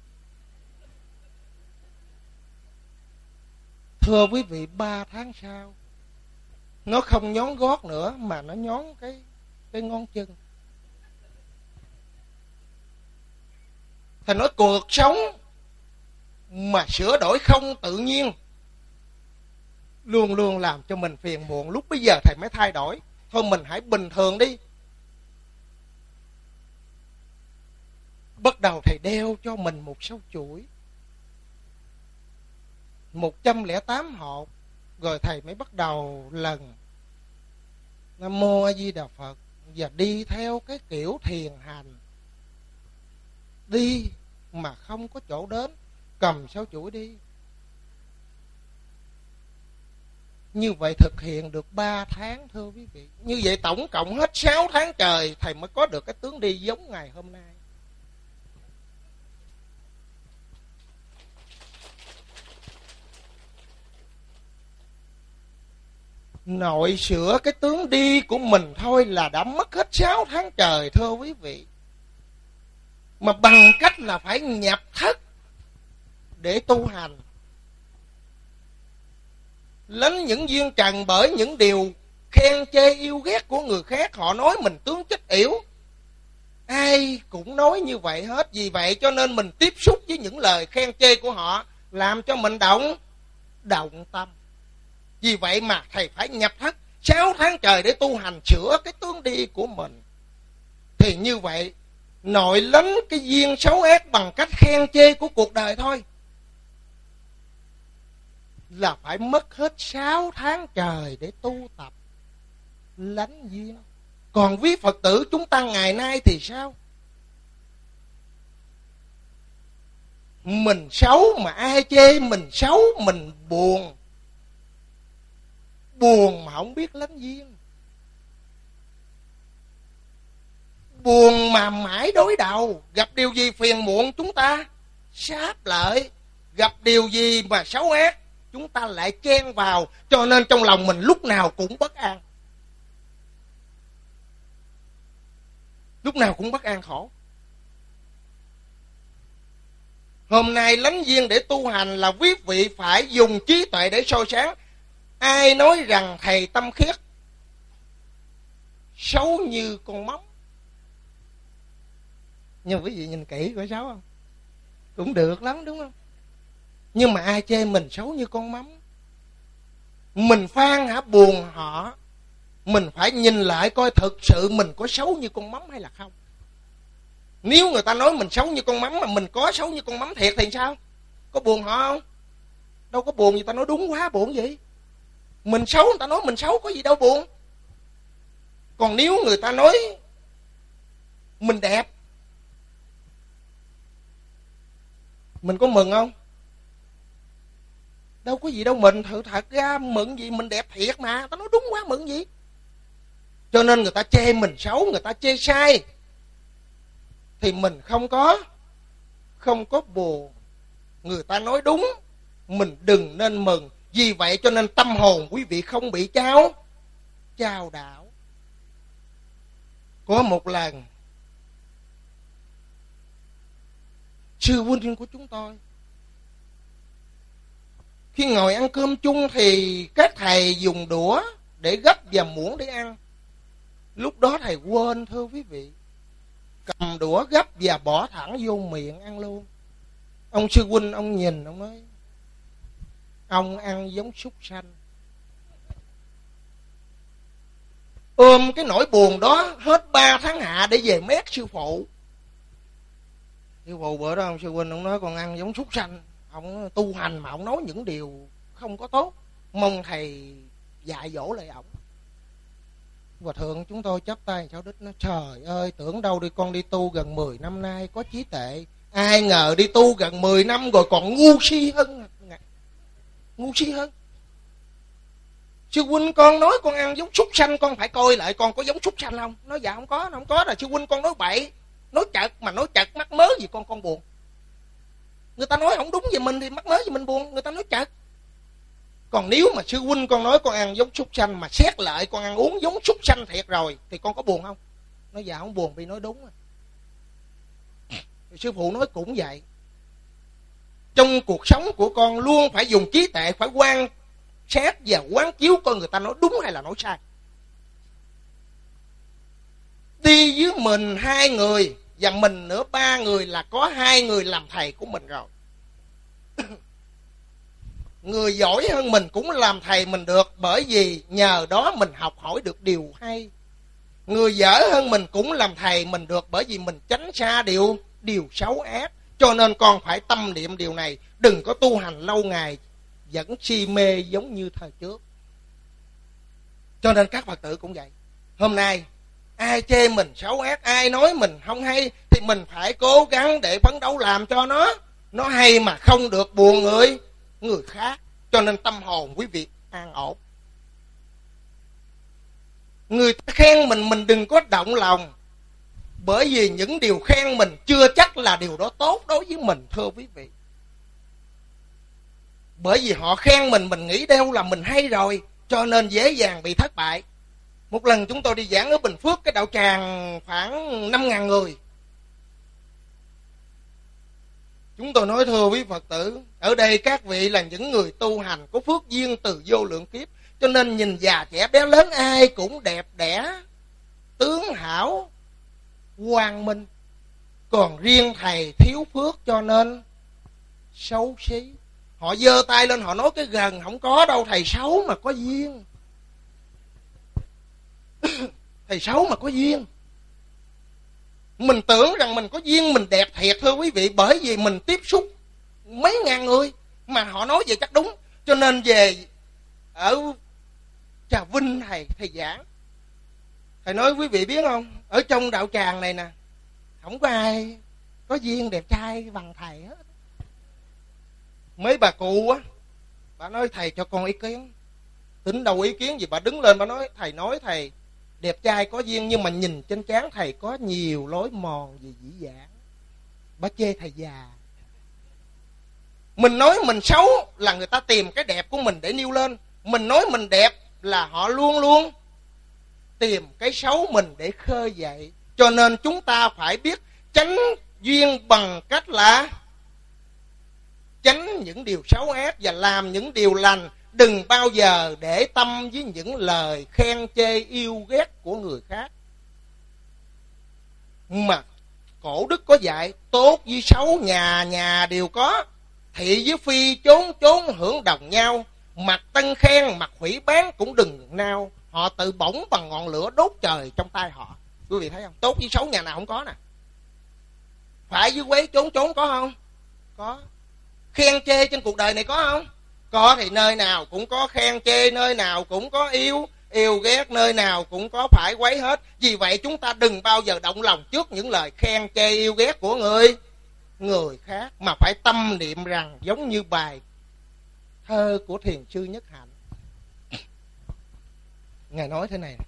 Thưa quý vị, 3 tháng sau nó không nhón gót nữa mà nó nhón cái ngón chân. Thầy nói cuộc sống mà sửa đổi không tự nhiên luôn luôn làm cho mình phiền muộn. Lúc bây giờ thầy mới thay đổi. Thôi mình hãy bình thường đi. Bắt đầu thầy đeo cho mình một sâu chuỗi 108 hộp. Rồi thầy mới bắt đầu lần Nam Mô A Di Đà Phật và đi theo cái kiểu thiền hành. Đi mà không có chỗ đến, cầm sâu chuỗi đi. Như vậy thực hiện được 3 tháng thưa quý vị. Như vậy tổng cộng hết 6 tháng trời thầy mới có được cái tướng đi giống ngày hôm nay. Nội sửa cái tướng đi của mình thôi là đã mất hết 6 tháng trời thưa quý vị. Mà bằng cách là phải nhập thất để tu hành. Lánh những duyên trần bởi những điều khen chê yêu ghét của người khác. Họ nói mình tướng chết yểu, ai cũng nói như vậy hết. Vì vậy cho nên mình tiếp xúc với những lời khen chê của họ làm cho mình động tâm. Vì vậy mà thầy phải nhập thất 6 tháng trời để tu hành sửa cái tướng đi của mình. Thì như vậy nội lánh cái duyên xấu ác bằng cách khen chê của cuộc đời thôi là phải mất hết 6 tháng trời để tu tập lánh duyên. Còn quý Phật tử chúng ta ngày nay thì sao? Mình xấu mà ai chê mình xấu, mình buồn. Buồn mà không biết lánh duyên. Buồn mà mãi đối đầu. Gặp điều gì phiền muộn chúng ta sáp lại. Gặp điều gì mà xấu ác chúng ta lại chen vào. Cho nên trong lòng mình lúc nào cũng bất an. Lúc nào cũng bất an khổ. Hôm nay lánh duyên để tu hành là quý vị phải dùng trí tuệ để soi sáng. Ai nói rằng thầy tâm khiết xấu như con móng. Nhưng quý vị nhìn kỹ có xấu không? Cũng được lắm đúng không? Nhưng mà ai chê mình xấu như con mắm? Mình phan buồn họ, mình phải nhìn lại coi thực sự mình có xấu như con mắm hay là không. Nếu người ta nói mình xấu như con mắm mà mình có xấu như con mắm thiệt thì sao? Có buồn họ không? Đâu có buồn, người ta nói đúng quá, buồn gì? Mình xấu, người ta nói mình xấu, có gì đâu buồn. Còn nếu người ta nói mình đẹp, mình có mừng không? Đâu có gì đâu, mình thật ra mừng gì, mình đẹp thiệt mà, người ta nói đúng quá, mừng gì? Cho nên người ta chê mình xấu, người ta chê sai thì mình không có buồn. Người ta nói đúng, mình đừng nên mừng. Vì vậy cho nên tâm hồn quý vị không bị chao đảo. Có một lần sư huynh của chúng tôi khi ngồi ăn cơm chung thì các thầy dùng đũa để gấp và muỗng để ăn. Lúc đó thầy quên, thưa quý vị, cầm đũa gấp và bỏ thẳng vô miệng ăn luôn. Ông sư huynh ông nhìn, ông nói ông ăn giống súc sanh. Ôm cái nỗi buồn đó hết 3 tháng hạ để về mét sư phụ. Sư phụ bữa đó ông sư huynh ông nói con ăn giống súc sanh. Ông tu hành mà ông nói những điều không có tốt, mong thầy dạy dỗ lại ông. Hòa thượng chúng tôi chắp tay cháu đích, nó trời ơi, tưởng đâu đi con đi tu gần 10 năm nay có trí tuệ, ai ngờ đi tu gần 10 năm rồi còn ngu si hơn. Ngu si hơn. Sư huynh con nói con ăn giống súc sanh, con phải coi lại con có giống súc sanh không? Nói dạ không có, là sư huynh con nói bậy, nói chật, mà nói chật mắc mớ gì con buồn. Người ta nói không đúng về mình thì mắc mớ gì mình buồn, người ta nói chật. Còn nếu mà sư huynh con nói con ăn giống súc sanh mà xét lại con ăn uống giống súc sanh thiệt rồi thì con có buồn không? Nói dạ không buồn vì nói đúng. Sư phụ nói cũng vậy. Trong cuộc sống của con luôn phải dùng trí tuệ, phải quan sát và quán chiếu coi người ta nói đúng hay là nói sai. Đi với mình 2 người và mình nữa 3 người là có 2 người làm thầy của mình rồi. Người giỏi hơn mình cũng làm thầy mình được, bởi vì nhờ đó mình học hỏi được điều hay. Người dở hơn mình cũng làm thầy mình được, bởi vì mình tránh xa điều xấu ác. Cho nên con phải tâm niệm điều này, đừng có tu hành lâu ngày vẫn si mê giống như thời trước. Cho nên các Phật tử cũng vậy. Hôm nay ai chê mình xấu ác, ai nói mình không hay thì mình phải cố gắng để phấn đấu làm cho nó hay mà không được buồn người khác. Cho nên tâm hồn quý vị an ổn. Người ta khen mình đừng có động lòng, bởi vì những điều khen mình chưa chắc là điều đó tốt đối với mình, thưa quý vị. Bởi vì họ khen mình nghĩ đâu là mình hay rồi, cho nên dễ dàng bị thất bại. Một lần chúng tôi đi giảng ở Bình Phước, cái đạo tràng khoảng 5.000 người. Chúng tôi nói thưa quý Phật tử, ở đây các vị là những người tu hành có phước duyên từ vô lượng kiếp, cho nên nhìn già trẻ bé lớn ai cũng đẹp đẽ, tướng hảo, quang minh. Còn riêng thầy thiếu phước cho nên xấu xí. Họ giơ tay lên họ nói cái gần không có đâu, thầy xấu mà có duyên. Thầy xấu mà có duyên. Mình tưởng rằng mình có duyên, mình đẹp thiệt, thưa quý vị, bởi vì mình tiếp xúc mấy ngàn người mà họ nói vậy chắc đúng. Cho nên về ở Trà Vinh thầy giảng, thầy nói quý vị biết không, ở trong đạo tràng này nè, không có ai có duyên đẹp trai bằng thầy hết. Mấy bà cụ á, bà nói thầy cho con ý kiến. Tính đâu ý kiến gì, bà đứng lên bà nói thầy đẹp trai có duyên, nhưng mà nhìn trên trán thầy có nhiều lối mòn gì dĩ dãn. Bà chê thầy già. Mình nói mình xấu là người ta tìm cái đẹp của mình để nêu lên. Mình nói mình đẹp là họ luôn luôn tìm cái xấu mình để khơi dậy. Cho nên chúng ta phải biết tránh duyên bằng cách là tránh những điều xấu ác và làm những điều lành. Đừng bao giờ để tâm với những lời khen chê yêu ghét của người khác. Mà cổ đức có dạy tốt với xấu nhà đều có, thị với phi chốn chốn hưởng đồng nhau, mặt tân khen mặt hủy bán cũng đừng nao, họ tự bỏng bằng ngọn lửa đốt trời trong tay họ. Quý vị thấy không? Tốt với xấu nhà nào không có nè. Phải với quấy chốn chốn có không? Có. Khen chê trên cuộc đời này có không? Có, thì nơi nào cũng có khen chê, nơi nào cũng có yêu ghét, nơi nào cũng có phải quấy hết. Vì vậy chúng ta đừng bao giờ động lòng trước những lời khen chê yêu ghét của người khác, mà phải tâm niệm rằng giống như bài thơ của thiền sư Nhất Hạnh. Ngài nói thế này: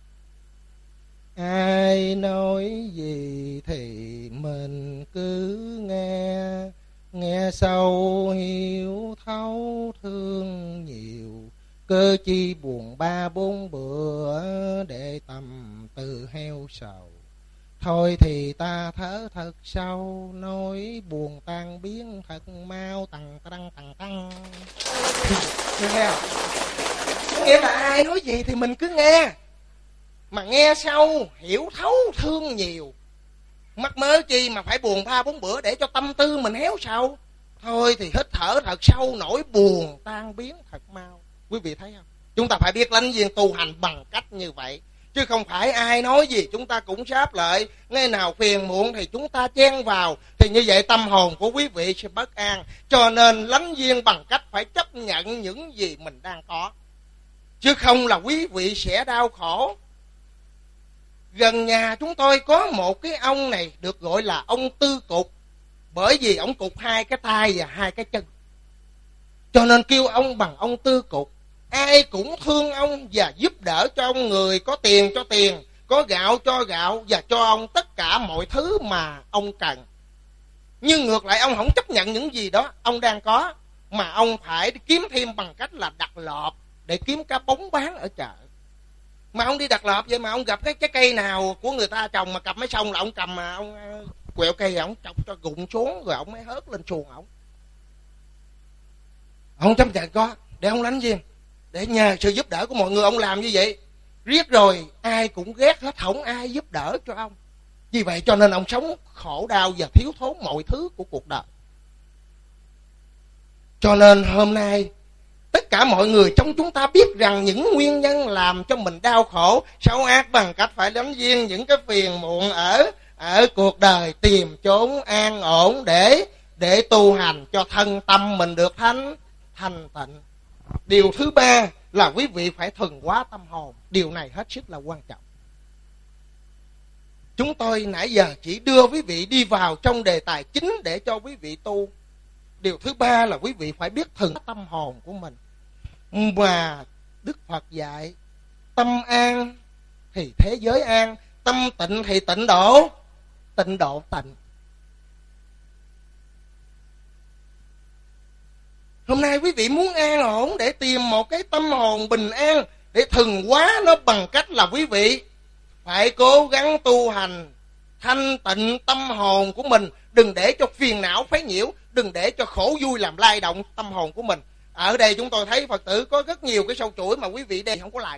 ai nói gì thì mình cứ nghe sâu hiểu thấu thương nhiều, cơ chi buồn 3-4 bữa để tâm tư heo sầu. Thôi thì ta thở thật sâu, nỗi buồn tan biến thật mau, tằng tăng. Nghe không? Nghĩa là ai nói gì thì mình cứ nghe, mà nghe sâu hiểu thấu thương nhiều. Mắc mớ chi mà phải buồn 3-4 bữa để cho tâm tư mình héo sầu. Thôi thì hít thở thật sâu, nỗi buồn tan biến thật mau. Quý vị thấy không? Chúng ta phải biết lánh duyên tu hành bằng cách như vậy, chứ không phải ai nói gì chúng ta cũng sáp lại. Ngày nào phiền muộn thì chúng ta chen vào, thì như vậy tâm hồn của quý vị sẽ bất an. Cho nên lánh duyên bằng cách phải chấp nhận những gì mình đang có, chứ không là quý vị sẽ đau khổ. Gần nhà chúng tôi có một cái ông này được gọi là ông Tư Cục, bởi vì ông cụt 2 cái tay và 2 cái chân, cho nên kêu ông bằng ông Tư Cục. Ai cũng thương ông và giúp đỡ cho ông, người có tiền cho tiền, có gạo cho gạo, và cho ông tất cả mọi thứ mà ông cần. Nhưng ngược lại ông không chấp nhận những gì đó ông đang có, mà ông phải kiếm thêm bằng cách là đặt lợp để kiếm cá bóng bán ở chợ. Mà ông đi đặt lợp vậy mà ông gặp cái trái cây nào của người ta trồng mà cặp mấy xong là ông cầm, mà ông quẹo cây ông chọc cho gụng xuống rồi ông mới hớt lên xuồng ông. Ông chấp nhận có để ông lánh duyên, để nhờ sự giúp đỡ của mọi người ông làm như vậy. Riết rồi ai cũng ghét hết, không ai giúp đỡ cho ông. Vì vậy cho nên ông sống khổ đau và thiếu thốn mọi thứ của cuộc đời. Cho nên hôm nay tất cả mọi người trong chúng ta biết rằng những nguyên nhân làm cho mình đau khổ, xấu ác bằng cách phải lánh duyên những cái phiền muộn ở cuộc đời, tìm chốn an ổn để tu hành cho thân tâm mình được thanh tịnh. Điều thứ ba là quý vị phải thuần hóa tâm hồn. Điều này hết sức là quan trọng. Chúng tôi nãy giờ chỉ đưa quý vị đi vào trong đề tài chính để cho quý vị tu. Điều thứ ba là quý vị phải biết thuần hóa tâm hồn của mình. Mà Đức Phật dạy tâm an thì thế giới an, tâm tịnh thì tịnh độ tịnh. Hôm nay quý vị muốn an ổn để tìm một cái tâm hồn bình an, để thuần hóa nó bằng cách là quý vị phải cố gắng tu hành thanh tịnh tâm hồn của mình. Đừng để cho phiền não phấy nhiễu, đừng để cho khổ vui làm lay động tâm hồn của mình. Ở đây chúng tôi thấy Phật tử có rất nhiều cái sâu chuỗi mà quý vị đây không có làm.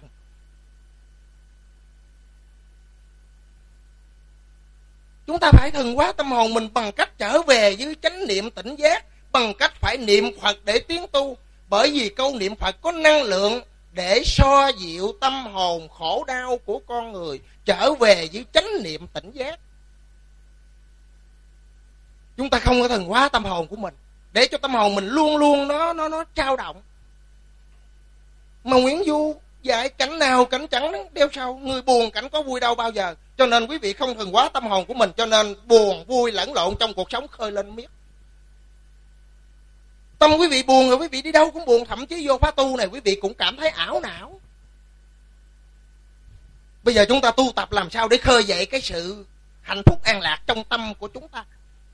Chúng ta phải thuần hóa tâm hồn mình bằng cách trở về với chánh niệm tỉnh giác, bằng cách phải niệm Phật để tiến tu. Bởi vì câu niệm Phật có năng lượng để xoa dịu tâm hồn khổ đau của con người, trở về với chánh niệm tỉnh giác. Chúng ta không có thuần hóa tâm hồn của mình, để cho tâm hồn mình luôn luôn nó trao động. Mà Nguyễn Du dạy cảnh nào cảnh chẳng đeo sau, người buồn cảnh có vui đâu bao giờ. Cho nên quý vị không thuần hóa tâm hồn của mình, cho nên buồn vui lẫn lộn trong cuộc sống khơi lên miết. Tâm quý vị buồn rồi quý vị đi đâu cũng buồn, thậm chí vô khóa tu này quý vị cũng cảm thấy ảo não. Bây giờ chúng ta tu tập làm sao để khơi dậy cái sự hạnh phúc an lạc trong tâm của chúng ta.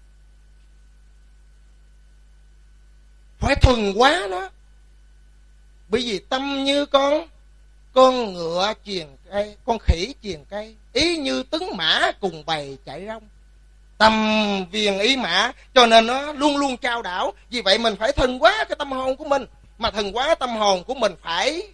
Phải thuần hóa nó. Bởi vì tâm như con ngựa chuyền cây, con khỉ chuyền cây, ý như tấn mã cùng bầy chạy rong. Tâm viền ý mã, cho nên nó luôn luôn trao đảo. Vì vậy mình phải thuần hóa cái tâm hồn của mình. Mà thuần hóa tâm hồn của mình phải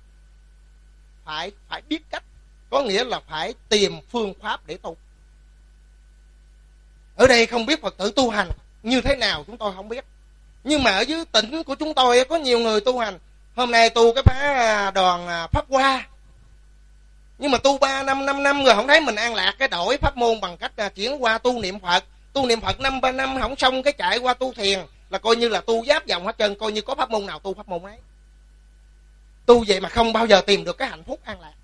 biết cách, có nghĩa là phải tìm phương pháp để tu. Ở đây không biết Phật tử tu hành như thế nào chúng tôi không biết. Nhưng mà ở dưới tỉnh của chúng tôi có nhiều người tu hành. Hôm nay tu cái phá đoàn Pháp Hoa, nhưng mà tu 3 năm 5 năm rồi không thấy mình an lạc, cái đổi pháp môn bằng cách chuyển qua tu niệm Phật. Tu niệm Phật 5-3 năm không xong cái chạy qua tu thiền, là coi như là tu giáp vòng hết trơn, coi như có pháp môn nào tu pháp môn ấy. Tu vậy mà không bao giờ tìm được cái hạnh phúc an lạc.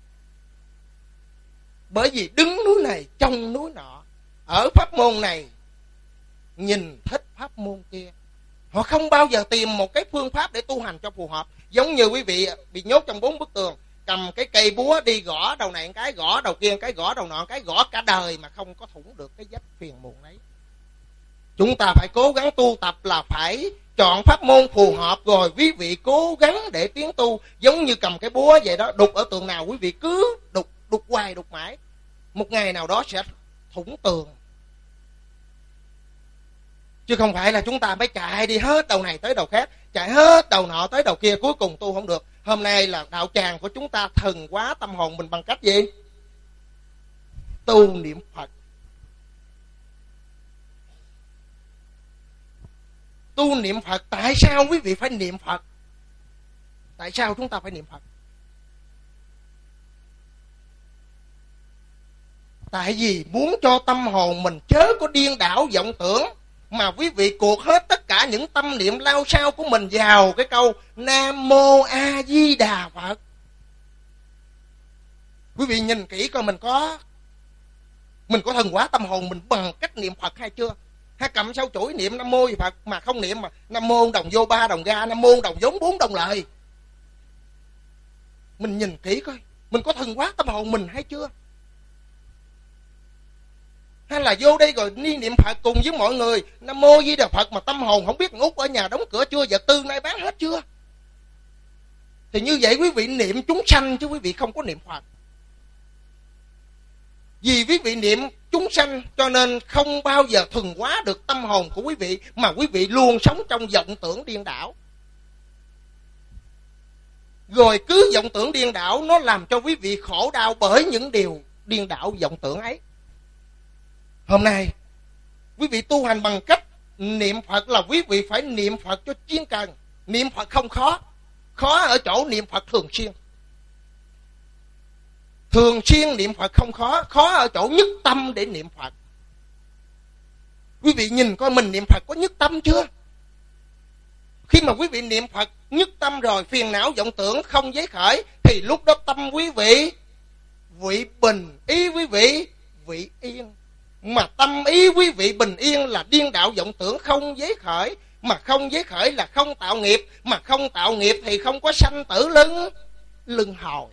Bởi vì đứng núi này trông núi nọ, ở pháp môn này nhìn thích pháp môn kia. Họ không bao giờ tìm một cái phương pháp để tu hành cho phù hợp. Giống như quý vị bị nhốt trong 4 bức tường, cầm cái cây búa đi gõ đầu này một cái, gõ đầu kia một cái, gõ đầu nọ một cái, gõ cả đời mà không có thủng được cái vách phiền muộn ấy. Chúng ta phải cố gắng tu tập là phải chọn pháp môn phù hợp, rồi quý vị cố gắng để tiến tu. Giống như cầm cái búa vậy đó, đục ở tường nào quý vị cứ đục hoài đục mãi, một ngày nào đó sẽ thủng tường. Chứ không phải là chúng ta mới chạy đi hết đầu này tới đầu khác, chạy hết đầu nọ tới đầu kia, cuối cùng tu không được. Hôm nay là đạo tràng của chúng ta thần hóa tâm hồn mình bằng cách gì? Tu niệm Phật. Tu niệm Phật. Tại sao quý vị phải niệm Phật? Tại sao chúng ta phải niệm Phật? Tại vì muốn cho tâm hồn mình chớ có điên đảo vọng tưởng, mà quý vị cuộc hết tất cả những tâm niệm lao sao của mình vào cái câu Nam Mô A Di Đà Phật. Quý vị nhìn kỹ coi mình có thần hóa tâm hồn mình bằng cách niệm Phật hay chưa? Hay cầm sao chuỗi niệm Nam Mô Phật mà không niệm, mà Nam Mô đồng vô 3 đồng ra, Nam Mô đồng vốn 4 đồng lời. Mình nhìn kỹ coi mình có thần hóa tâm hồn mình hay chưa? Hay là vô đây rồi đi niệm Phật cùng với mọi người Nam Mô Di Đà Phật mà tâm hồn không biết ngút ở nhà đóng cửa chưa, vật tư nay bán hết chưa? Thì như vậy quý vị niệm chúng sanh chứ quý vị không có niệm Phật. Vì quý vị niệm chúng sanh cho nên không bao giờ thuần hóa được tâm hồn của quý vị, mà quý vị luôn sống trong vọng tưởng điên đảo. Rồi cứ vọng tưởng điên đảo nó làm cho quý vị khổ đau bởi những điều điên đảo vọng tưởng ấy. Hôm nay quý vị tu hành bằng cách niệm Phật là quý vị phải niệm Phật cho chuyên cần. Niệm Phật không khó, khó ở chỗ niệm Phật thường xuyên. Thường xuyên niệm Phật không khó, khó ở chỗ nhất tâm để niệm Phật. Quý vị nhìn coi mình niệm Phật có nhất tâm chưa? Khi mà quý vị niệm Phật nhất tâm rồi, phiền não vọng tưởng không giấy khởi, thì lúc đó tâm quý vị bình, ý quý vị yên. Mà tâm ý quý vị bình yên là điên đạo vọng tưởng không giấy khởi. Mà không giấy khởi là không tạo nghiệp. Mà không tạo nghiệp thì không có sanh tử luân hồi.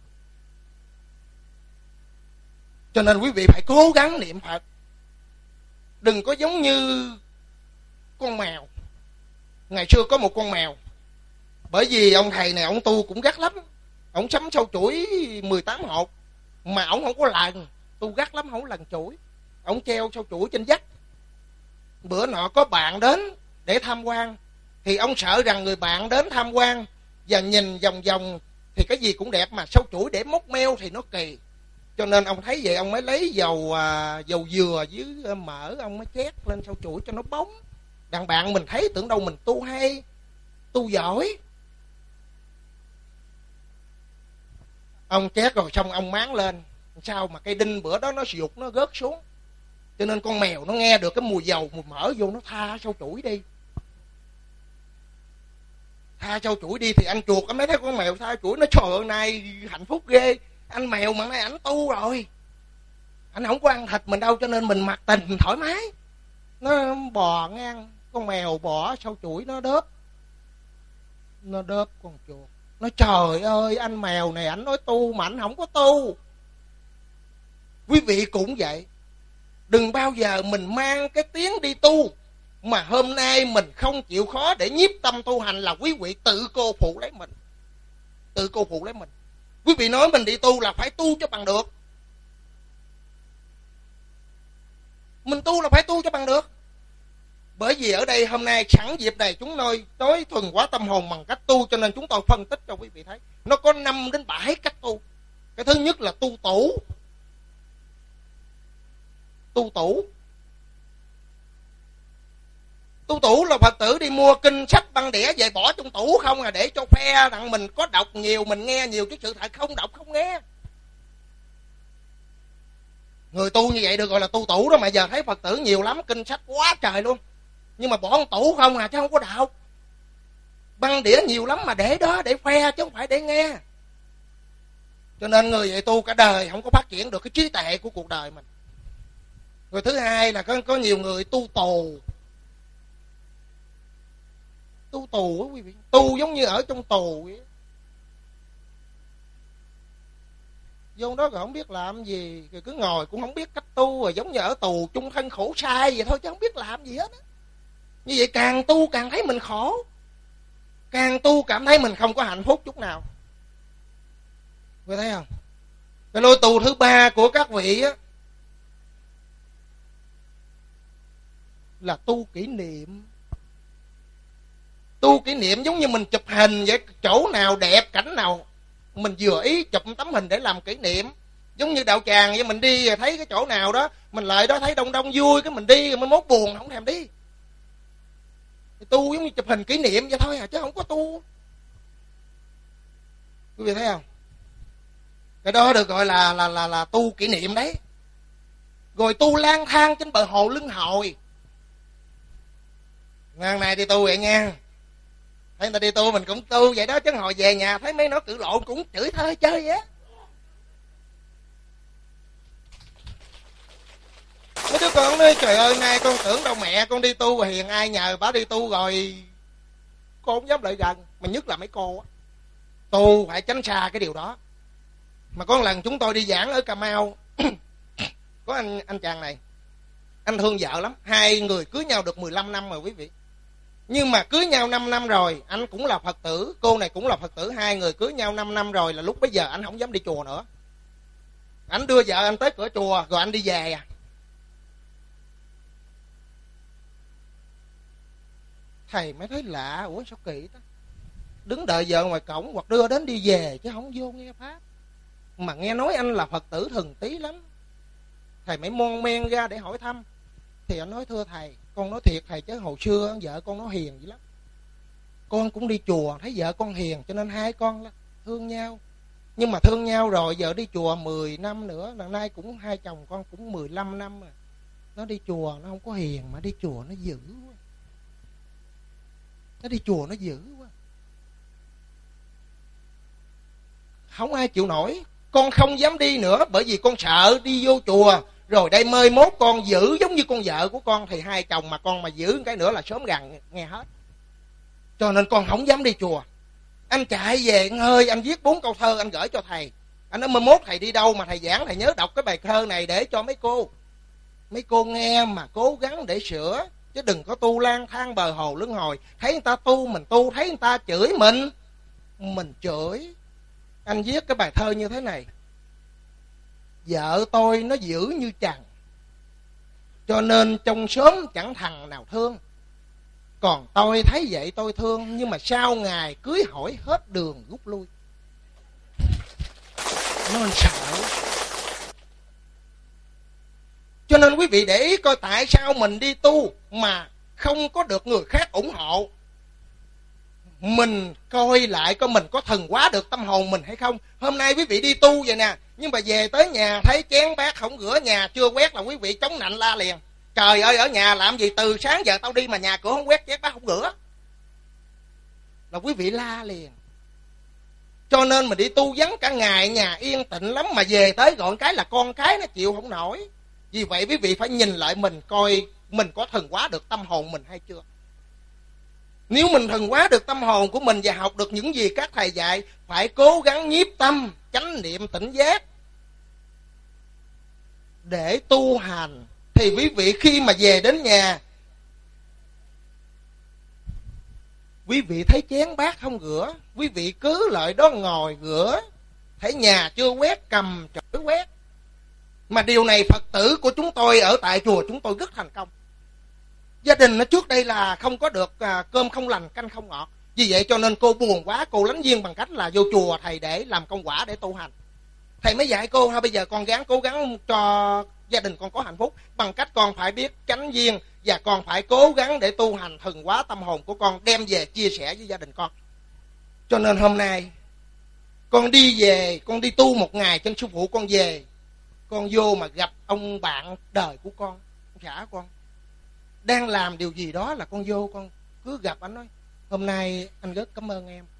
Cho nên quý vị phải cố gắng niệm Phật. Đừng có giống như con mèo. Ngày xưa có một con mèo. Bởi vì ông thầy này ông tu cũng gắt lắm. Ông sắm sâu chuỗi 18 hột. Mà ông không có lần. Tu gắt lắm không lần chuỗi. Ông treo sâu chuỗi trên vách. Bữa nọ có bạn đến để tham quan. Thì ông sợ rằng người bạn đến tham quan và nhìn vòng vòng thì cái gì cũng đẹp, mà sâu chuỗi để móc meo thì nó kỳ. Cho nên ông thấy vậy ông mới lấy dầu dừa với mỡ, ông mới chét lên sâu chuỗi cho nó bóng. Đàn bạn mình thấy tưởng đâu mình tu hay, tu giỏi. Ông chét rồi xong ông máng lên. Sao mà cây đinh bữa đó nó sụt, nó rớt xuống. Cho nên con mèo nó nghe được cái mùi dầu, mùi mỡ vô, nó tha sâu chuỗi đi. Tha sâu chuỗi đi thì anh chuột anh mới thấy con mèo tha chuỗi, nó trời ơi nay hạnh phúc ghê. Anh mèo mà nay ảnh tu rồi, anh không có ăn thịt mình đâu, cho nên mình mặc tình thoải mái. Nó bò ngang, con mèo bỏ sâu chuỗi nó đớp con chuột. Nó trời ơi anh mèo này ảnh nói tu mà ảnh không có tu. Quý vị cũng vậy. Đừng bao giờ mình mang cái tiếng đi tu mà hôm nay mình không chịu khó để nhiếp tâm tu hành là quý vị tự cô phụ lấy mình. Tự cô phụ lấy mình. Quý vị nói mình đi tu là phải tu cho bằng được. Mình tu là phải tu cho bằng được. Bởi vì ở đây hôm nay sẵn dịp này chúng tôi nói thuần hóa tâm hồn bằng cách tu, cho nên chúng tôi phân tích cho quý vị thấy. Nó có 5 đến 7 cách tu. Cái thứ nhất là tu tủ. Tu Tu tủ là Phật tử đi mua kinh sách băng đĩa về bỏ trong tủ không à, để cho phe rằng mình có đọc nhiều, mình nghe nhiều, chứ sự thật không đọc không nghe. Người tu như vậy được gọi là tu tủ đó. Mà giờ thấy Phật tử nhiều lắm, kinh sách quá trời luôn, nhưng mà bỏ trong tủ không à, chứ không có đọc. Băng đĩa nhiều lắm mà để đó để khoe chứ không phải để nghe. Cho nên người vậy tu cả đời không có phát triển được cái trí tuệ của cuộc đời mình. Rồi thứ hai là có nhiều người tu tù. Tu tù á quý vị, tu giống như ở trong tù vậy. Vô đó rồi không biết làm gì, rồi cứ ngồi cũng không biết cách tu, rồi giống như ở tù chung thân khổ sai vậy thôi chứ không biết làm gì hết á. Như vậy càng tu càng thấy mình khổ, càng tu cảm thấy mình không có hạnh phúc chút nào. Quý thấy không? Cái lối tu thứ ba của các vị á là tu kỷ niệm. Tu kỷ niệm giống như mình chụp hình vậy, chỗ nào đẹp, cảnh nào mình vừa ý chụp tấm hình để làm kỷ niệm. Giống như đạo tràng vậy, mình đi thấy cái chỗ nào đó mình lại đó thấy đông đông vui, cái mình đi, mới mốt buồn không thèm đi. Tu giống như chụp hình kỷ niệm vậy thôi à, chứ không có tu. Quý vị thấy không? Cái đó được gọi là tu kỷ niệm đấy. Rồi tu lang thang trên bờ hồ Lưng Hồi. Ngày này đi tu vậy nha, thấy người ta đi tu mình cũng tu vậy đó, chứ hồi về nhà thấy mấy nó cự lộn cũng chửi thơi chơi vậy á. Mấy đứa con nói trời ơi, nay con tưởng đâu mẹ con đi tu rồi hiền ai nhờ bà đi tu rồi con không dám lại gần. Mà nhất là mấy cô á, tu phải tránh xa cái điều đó. Mà có một lần chúng tôi đi giảng ở Cà Mau có anh chàng này, anh thương vợ lắm. Hai người cưới nhau được 15 năm rồi quý vị. Nhưng mà cưới nhau 5 năm rồi, anh cũng là Phật tử, cô này cũng là Phật tử, hai người cưới nhau 5 năm rồi là lúc bấy giờ anh không dám đi chùa nữa. Anh đưa vợ anh tới cửa chùa rồi anh đi về à. Thầy mới thấy lạ, ủa sao kỳ ta. Đứng đợi vợ ngoài cổng hoặc đưa đến đi về chứ không vô nghe pháp. Mà nghe nói anh là Phật tử thuần tí lắm. Thầy mới mon men ra để hỏi thăm. Thì anh nói thưa thầy, con nói thiệt thầy chứ hồi xưa vợ con nó hiền dữ lắm. Con cũng đi chùa thấy vợ con hiền cho nên hai con thương nhau. Nhưng mà thương nhau rồi giờ đi chùa 10 năm nữa, lần nay cũng hai chồng con cũng 15 năm rồi. Nó đi chùa nó không có hiền mà đi chùa nó dữ quá. Nó đi chùa nó dữ quá. Không ai chịu nổi. Con không dám đi nữa bởi vì con sợ đi vô chùa rồi đây mai mốt con giữ giống như con vợ của con thì hai chồng mà con mà giữ cái nữa là sớm gần nghe hết. Cho nên con không dám đi chùa. Anh chạy về anh ơi, anh viết 4 câu thơ anh gửi cho thầy. Anh nói mai mốt thầy đi đâu mà thầy giảng thầy nhớ đọc cái bài thơ này để cho mấy cô nghe mà cố gắng để sửa, chứ đừng có tu lang thang bờ hồ Lưng Hồi. Thấy người ta tu mình tu, thấy người ta chửi mình chửi. Anh viết cái bài thơ như thế này: vợ tôi nó dữ như trần, cho nên trong xóm chẳng thằng nào thương. Còn tôi thấy vậy tôi thương, nhưng mà sau ngày cưới hỏi hết đường rút lui. Nó sợ. Cho nên quý vị để ý coi tại sao mình đi tu mà không có được người khác ủng hộ. Mình coi lại coi mình có thần hóa được tâm hồn mình hay không. Hôm nay quý vị đi tu vậy nè, nhưng mà về tới nhà thấy chén bát không rửa, nhà chưa quét là quý vị chống nạnh la liền. Trời ơi, ở nhà làm gì từ sáng giờ tao đi mà nhà cửa không quét, chén bát không rửa, là quý vị la liền. Cho nên mình đi tu vắng cả ngày, nhà yên tĩnh lắm, mà về tới gọi cái là con cái nó chịu không nổi. Vì vậy quý vị phải nhìn lại mình coi mình có thần hóa được tâm hồn mình hay chưa. Nếu mình thần hóa được tâm hồn của mình và học được những gì các thầy dạy, phải cố gắng nhiếp tâm, chánh niệm, tỉnh giác để tu hành. Thì quý vị khi mà về đến nhà, quý vị thấy chén bát không rửa, quý vị cứ lại đó ngồi rửa. Thấy nhà chưa quét, cầm chổi quét. Mà điều này Phật tử của chúng tôi ở tại chùa chúng tôi rất thành công. Gia đình nó trước đây là không có được cơm không lành, canh không ngọt. Vì vậy cho nên cô buồn quá, cô lánh duyên bằng cách là vô chùa thầy để làm công quả để tu hành. Thầy mới dạy cô, bây giờ con cố gắng cho gia đình con có hạnh phúc bằng cách con phải biết chánh duyên, và con phải cố gắng để tu hành thuần hóa tâm hồn của con, đem về chia sẻ với gia đình con. Cho nên hôm nay con đi về, con đi tu một ngày trên sư phụ, con về, con vô mà gặp ông bạn đời của con, ông xã con đang làm điều gì đó, là con vô con cứ gặp anh nói: hôm nay anh rất cảm ơn em,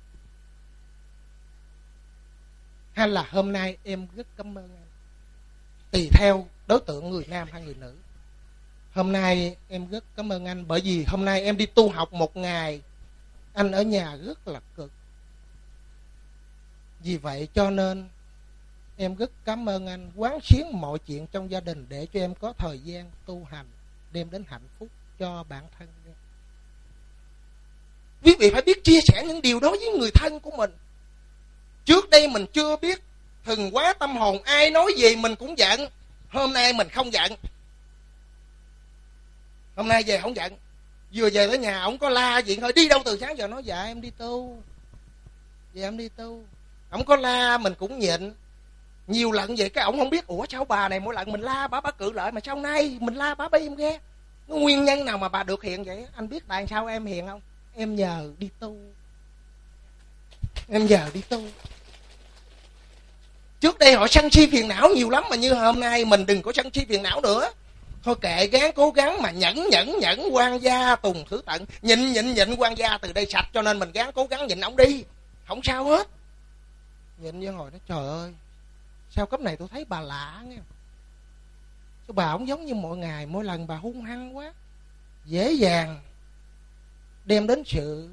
hay là hôm nay em rất cảm ơn anh, tùy theo đối tượng người nam hay người nữ. Hôm nay em rất cảm ơn anh, bởi vì hôm nay em đi tu học một ngày, anh ở nhà rất là cực. Vì vậy cho nên em rất cảm ơn anh quán xuyến mọi chuyện trong gia đình để cho em có thời gian tu hành, đem đến hạnh phúc cho bản thân em. Quý vị phải biết chia sẻ những điều đó với người thân của mình. Trước đây mình chưa biết thuần hóa tâm hồn, ai nói gì mình cũng giận. Hôm nay mình không giận. Hôm nay về không giận. Vừa về tới nhà ổng có la chuyện thôi, đi đâu từ sáng giờ, nói dạ em đi tu, dạ em đi tu. Ổng có la mình cũng nhịn. Nhiều lần vậy cái ổng không biết, ủa sao bà này mỗi lần mình la bà cự lại, mà sau nay mình la bà im nghe. Nguyên nhân nào mà bà được hiền vậy? Anh biết tại sao em hiền không? Em nhờ đi tu. Em nhờ đi tu. Trước đây họ sân si phiền não nhiều lắm, mà như hôm nay mình đừng có sân si phiền não nữa. Thôi kệ, gắng cố gắng mà nhẫn quan gia tùng thứ tận, nhịn quan gia từ đây sạch, cho nên mình gắng cố gắng nhịn ổng đi, không sao hết. Nhịn với hồi đó trời ơi, sao cấp này tôi thấy bà lạ nghe. Chứ bà không giống như mọi ngày, mỗi lần bà hung hăng quá, dễ dàng đem đến sự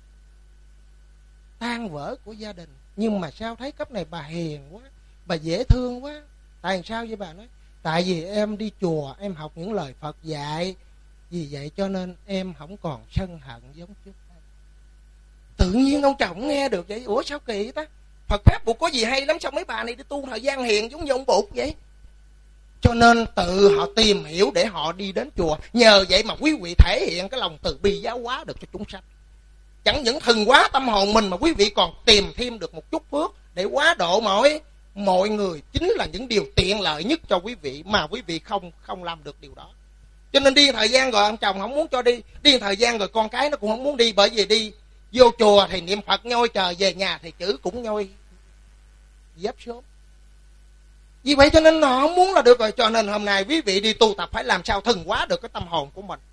tan vỡ của gia đình. Nhưng mà sao thấy cấp này bà hiền quá, bà dễ thương quá. Tại sao vậy bà? Nói tại vì em đi chùa, em học những lời Phật dạy, vì vậy cho nên em không còn sân hận giống trước đây. Tự nhiên ông chồng nghe được vậy. Ủa sao kỳ ta, Phật pháp Bụt có gì hay lắm, sao mấy bà này đi tu thời gian hiền giống như ông Bụt vậy? Cho nên tự họ tìm hiểu để họ đi đến chùa. Nhờ vậy mà quý vị thể hiện cái lòng từ bi giáo hóa được cho chúng sanh. Chẳng những thuần hóa tâm hồn mình mà quý vị còn tìm thêm được một chút phước để hóa độ mọi người. Chính là những điều tiện lợi nhất cho quý vị, mà quý vị không làm được điều đó. Cho nên đi thời gian rồi ông chồng không muốn cho đi, đi thời gian rồi con cái nó cũng không muốn đi. Bởi vì đi vô chùa thì niệm Phật nhoi trời, về nhà thì chữ cũng nhoi dép sớm. Vì vậy cho nên họ không muốn là được rồi. Cho nên hôm nay quý vị đi tu tập phải làm sao thuần hóa được cái tâm hồn của mình.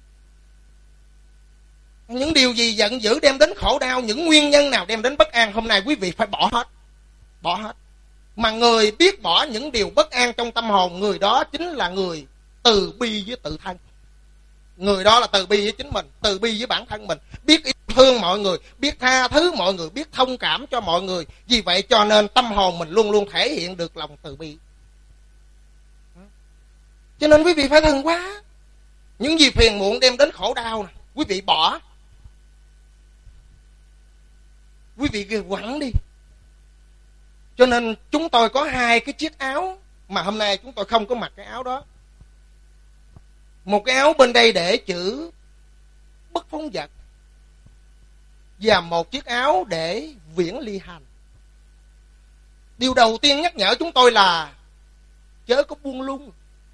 Những điều gì giận dữ đem đến khổ đau, những nguyên nhân nào đem đến bất an, hôm nay quý vị phải bỏ hết. Bỏ hết. Mà người biết bỏ những điều bất an trong tâm hồn, người đó chính là người từ bi với tự thân. Người đó là từ bi với chính mình, từ bi với bản thân mình, biết yêu thương mọi người, biết tha thứ mọi người, biết thông cảm cho mọi người. Vì vậy cho nên tâm hồn mình luôn luôn thể hiện được lòng từ bi. Cho nên quý vị phải thuần hóa. Những gì phiền muộn đem đến khổ đau này, quý vị bỏ. Quý vị quẳng đi. Cho nên chúng tôi có 2 cái chiếc áo, mà hôm nay chúng tôi không có mặc cái áo đó. Một cái áo bên đây để chữ bất phóng dật, và một chiếc áo để viễn ly hành. Điều đầu tiên nhắc nhở chúng tôi là chớ có buông lung.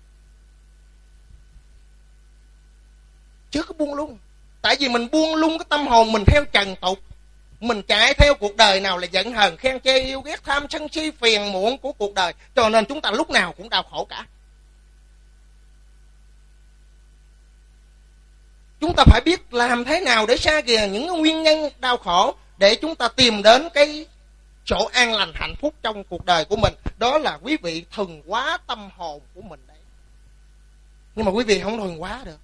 Chớ có buông lung. Tại vì mình buông lung cái tâm hồn mình theo trần tục, mình chạy theo cuộc đời nào là giận hờn, khen chê, yêu ghét, tham sân si, phiền muộn của cuộc đời. Cho nên chúng ta lúc nào cũng đau khổ cả. Chúng ta phải biết làm thế nào để xa kìa những nguyên nhân đau khổ, để chúng ta tìm đến cái chỗ an lành hạnh phúc trong cuộc đời của mình. Đó là quý vị thuần hóa tâm hồn của mình đấy. Nhưng mà quý vị không thuần hóa được.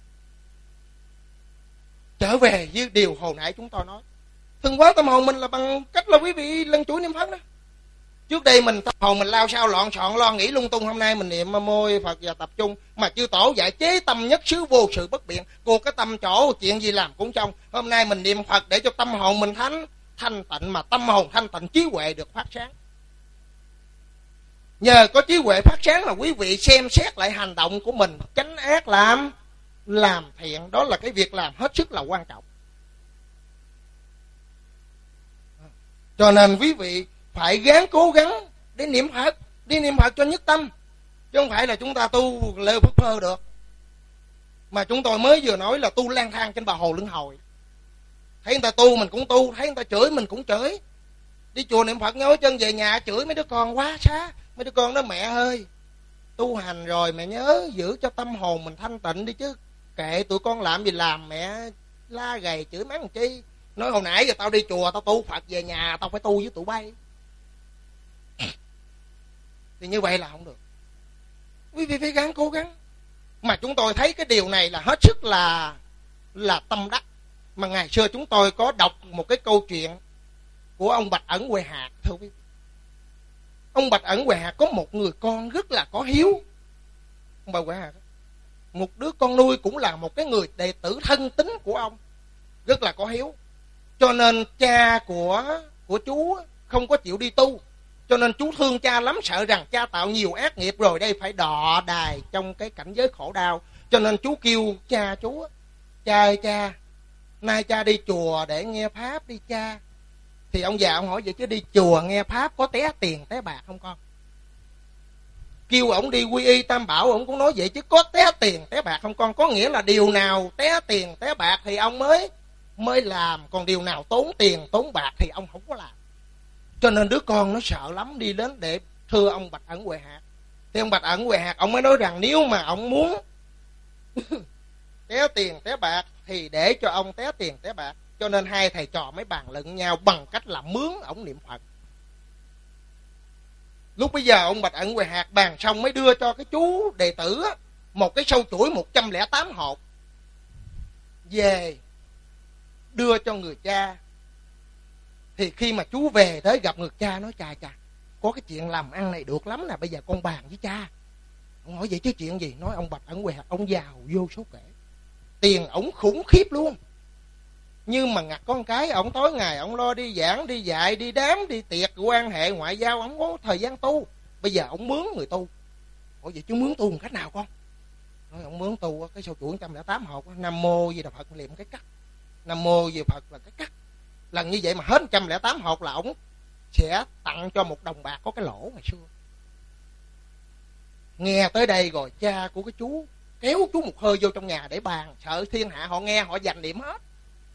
Trở về với điều hồi nãy chúng tôi nói, thuần hóa tâm hồn mình là bằng cách là quý vị lần chuỗi niệm Phật đó. Trước đây mình tâm hồn mình lao sao loạn xọn, lo nghĩ lung tung. Hôm nay mình niệm môi Phật và tập trung. Mà chư tổ dạy chế tâm nhất xứ vô sự bất biện. Cô cái tâm chỗ chuyện gì làm cũng trong. Hôm nay mình niệm Phật để cho tâm hồn mình thanh tịnh. Mà tâm hồn thanh tịnh, trí huệ được phát sáng. Nhờ có trí huệ phát sáng là quý vị xem xét lại hành động của mình, tránh ác làm thiện. Đó là cái việc làm hết sức là quan trọng. Cho nên quý vị phải gắng cố gắng để niệm Phật, đi niệm Phật cho nhất tâm, chứ không phải là chúng ta tu lêu phất phơ được. Mà chúng tôi mới vừa nói là tu lang thang trên bờ hồ Luân Hồi. Thấy người ta tu mình cũng tu, thấy người ta chửi mình cũng chửi. Đi chùa niệm Phật nhói chân về nhà chửi mấy đứa con quá xá. Mấy đứa con nói mẹ ơi, tu hành rồi mẹ nhớ giữ cho tâm hồn mình thanh tịnh đi chứ. Kệ tụi con làm gì làm, mẹ la gầy chửi mắng làm chi. Nói hồi nãy giờ tao đi chùa tao tu Phật, về nhà tao phải tu với tụi bay. Thì như vậy là không được. Quý vị phải gắng cố gắng. Mà chúng tôi thấy cái điều này là hết sức là tâm đắc. Mà ngày xưa chúng tôi có đọc một cái câu chuyện của ông Bạch Ẩn Huệ Hạc, thưa quý vị. Ông Bạch Ẩn Huệ Hạc có một người con rất là có hiếu. Ông bà Huệ Hạc, một đứa con nuôi cũng là một cái người đệ tử thân tín của ông, rất là có hiếu. Cho nên cha của chú không có chịu đi tu. Cho nên chú thương cha lắm, sợ rằng cha tạo nhiều ác nghiệp rồi đây phải đọ đài trong cái cảnh giới khổ đau. Cho nên chú kêu cha chú, cha ơi cha, nay cha đi chùa để nghe pháp đi cha. Thì ông già ông hỏi vậy chứ đi chùa nghe pháp có té tiền té bạc không con? Kêu ổng đi quy y tam bảo, ổng cũng nói vậy chứ có té tiền té bạc không con? Có nghĩa là điều nào té tiền té bạc thì ông mới làm, còn điều nào tốn tiền tốn bạc thì ông không có làm. Cho nên đứa con nó sợ lắm, đi đến để thưa ông Bạch Ẩn Huệ Hạc. Thì ông Bạch Ẩn Huệ Hạc ông mới nói rằng nếu mà ông muốn té tiền té bạc thì để cho ông té tiền té bạc. Cho nên hai thầy trò mới bàn luận nhau bằng cách là mướn ổng niệm Phật. Lúc bây giờ ông Bạch Ẩn Huệ Hạc bàn xong mới đưa cho cái chú đệ tử một cái sâu chuỗi 108 hột về đưa cho người cha. Thì khi mà chú về tới gặp người cha, nói cha có cái chuyện làm ăn này được lắm nè, bây giờ con bàn với cha. Ông hỏi vậy chứ chuyện gì? Nói ông Bạch Ẩn Huệ Hạc ông giàu vô số kể, tiền ổng khủng khiếp luôn. Nhưng mà ngặt con cái, ổng tối ngày ổng lo đi giảng, đi dạy, đi đám, đi tiệc, quan hệ ngoại giao, ổng có thời gian tu. Bây giờ ổng mướn người tu. Hỏi vậy chứ mướn tu một cách nào con? Nói ổng mướn tu cái sâu chuỗi 108 hộp, Nam Mô Di Đà Phật niệm cái cắt, Nam Mô Di Đà Phật là cái cắt. Lần như vậy mà hết 108 hộp là ổng sẽ tặng cho một đồng bạc có cái lỗ ngày xưa. Nghe tới đây rồi cha của cái chú kéo chú một hơi vô trong nhà để bàn, sợ thiên hạ họ nghe họ giành niệm hết.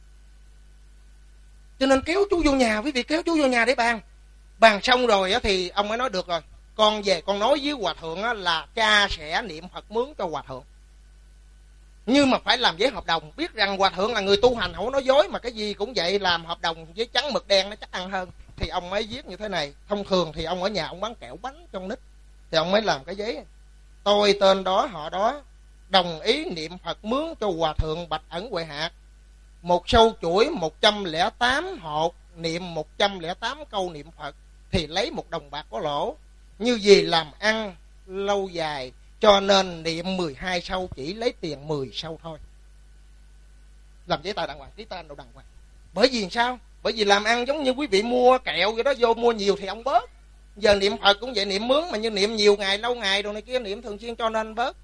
Cho nên kéo chú vô nhà, quý vị, kéo chú vô nhà để bàn. Bàn xong rồi thì ông mới nói được rồi, con về con nói với hòa thượng là cha sẽ niệm Phật mướn cho hòa thượng. Nhưng mà phải làm giấy hợp đồng, biết rằng hòa thượng là người tu hành, không có nói dối, mà cái gì cũng vậy, làm hợp đồng với trắng mực đen nó chắc ăn hơn. Thì ông mới viết như thế này. Thông thường thì ông ở nhà ông bán kẹo bánh trong nít, thì ông mới làm cái giấy: tôi tên đó họ đó đồng ý niệm Phật mướn cho hòa thượng Bạch Ẩn Huệ Hạc một sâu chuỗi 108 hột, niệm 108 câu niệm Phật thì lấy 1 đồng bạc có lỗ. Như vì làm ăn lâu dài cho nên niệm 12 sâu chỉ lấy tiền 10 sâu thôi. Làm giấy tờ đàng hoàng, ký tên đâu đàng hoàng. Bởi vì sao? Bởi vì làm ăn giống như quý vị mua kẹo vậy đó, vô mua nhiều thì ông bớt. Giờ niệm Phật cũng vậy, niệm mướn mà như niệm nhiều ngày lâu ngày đồ này kia, niệm thường xuyên cho nên bớt.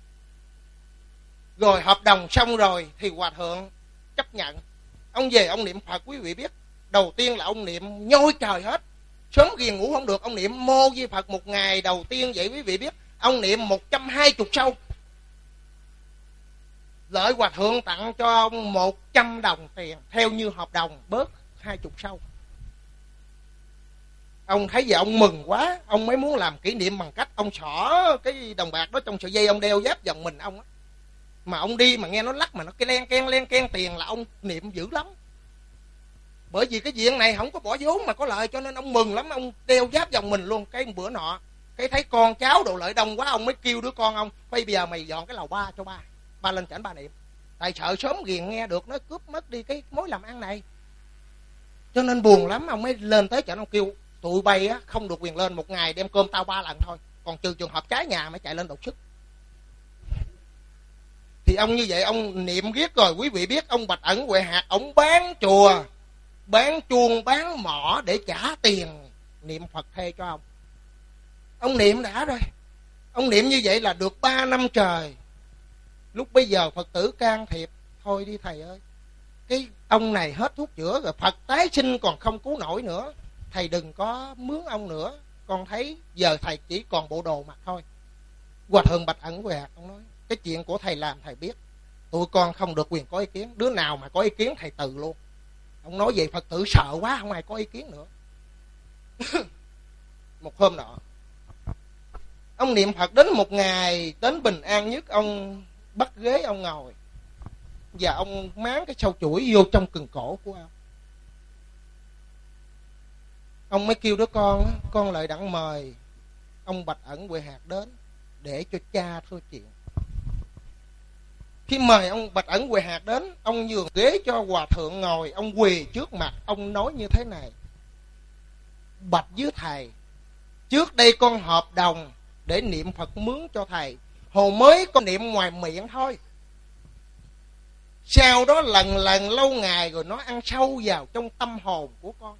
Rồi hợp đồng xong rồi thì hòa thượng chấp nhận. Ông về ông niệm Phật, quý vị biết, đầu tiên là ông niệm nhoi trời hết, sớm ghiền ngủ không được. Ông niệm Mô Di Phật một ngày đầu tiên vậy quý vị biết, ông niệm 120 sâu. Lợi hòa thượng tặng cho ông 100 đồng tiền theo như hợp đồng, bớt 20 sâu. Ông thấy vậy ông mừng quá, ông mới muốn làm kỷ niệm bằng cách ông xỏ cái đồng bạc đó trong sợi dây ông đeo giáp vòng mình ông á. Mà ông đi mà nghe nó lắc mà nó cái len ken tiền là ông niệm dữ lắm. Bởi vì cái chuyện này không có bỏ vốn mà có lợi, cho nên ông mừng lắm, ông đeo giáp vòng mình luôn. Cái bữa nọ cái thấy con cháu đồ lợi đông quá, ông mới kêu đứa con ông: bây giờ mày dọn cái lầu ba cho ba lên chảnh ba niệm. Tại sợ sớm ghiền nghe được nó cướp mất đi cái mối làm ăn này. Cho nên buồn lắm, ông mới lên tới chảnh ông kêu: tụi bay á không được quyền lên, một ngày đem cơm tao 3 lần thôi, còn trừ trường hợp trái nhà mới chạy lên đột xuất. Thì ông như vậy ông niệm riết rồi quý vị biết, ông Bạch Ẩn Huệ Hạc ông bán chùa, bán chuông, bán mỏ để trả tiền niệm Phật thê cho ông. Ông niệm đã rồi, ông niệm như vậy là được 3 năm trời. Lúc bây giờ Phật tử can thiệp: thôi đi thầy ơi, cái ông này hết thuốc chữa rồi, Phật tái sinh còn không cứu nổi nữa, thầy đừng có mướn ông nữa, con thấy giờ thầy chỉ còn bộ đồ mặc thôi. Hòa thượng Bạch Ẩn Huệ Hạc ông nói: cái chuyện của thầy làm thầy biết, Tụi con không được quyền có ý kiến. Đứa nào mà có ý kiến thầy từ luôn. Ông nói về Phật tử sợ quá, không ai có ý kiến nữa. Một hôm nọ, ông niệm Phật đến một ngày đến bình an nhất, ông bắt ghế ông ngồi và ông máng cái sâu chuỗi vô trong cần cổ của ông. Ông mới kêu đứa con lại đặng mời ông Bạch Ẩn Huệ Hạt đến để cho cha thưa chuyện. Khi mời ông Bạch Ẩn Huệ Hạt đến, ông nhường ghế cho hòa thượng ngồi, ông quỳ trước mặt, ông nói như thế này: bạch với thầy, trước đây con hợp đồng để niệm Phật mướn cho thầy. Hồi mới con niệm ngoài miệng thôi, sau đó lần lần lâu ngày rồi nó ăn sâu vào trong tâm hồn của con.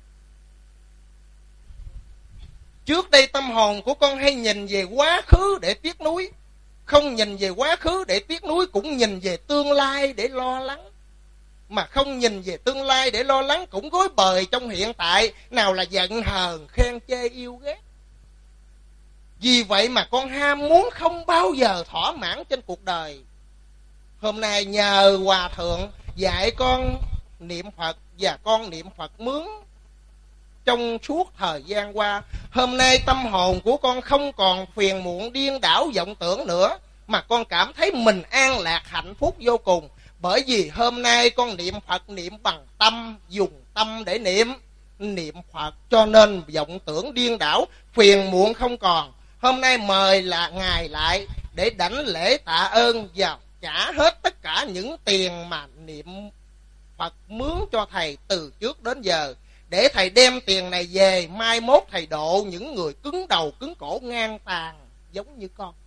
Trước đây tâm hồn của con hay nhìn về quá khứ để tiếc nuối, không nhìn về quá khứ để tiếc nuối, cũng nhìn về tương lai để lo lắng. Mà không nhìn về tương lai để lo lắng, cũng gối bời trong hiện tại, nào là giận hờn, khen chê, yêu ghét. Vì vậy mà con ham muốn không bao giờ thỏa mãn trên cuộc đời. Hôm nay nhờ hòa thượng dạy con niệm Phật, và con niệm Phật mướn trong suốt thời gian qua, hôm nay tâm hồn của con không còn phiền muộn điên đảo vọng tưởng nữa, mà con cảm thấy mình an lạc hạnh phúc vô cùng. Bởi vì hôm nay con niệm Phật niệm bằng tâm, dùng tâm để niệm Phật, cho nên vọng tưởng điên đảo, phiền muộn không còn. Hôm nay mời là Ngài lại để đảnh lễ tạ ơn và trả hết tất cả những tiền mà niệm Phật mướn cho thầy từ trước đến giờ, để thầy đem tiền này về, mai mốt thầy độ những người cứng đầu cứng cổ ngang tàn giống như con.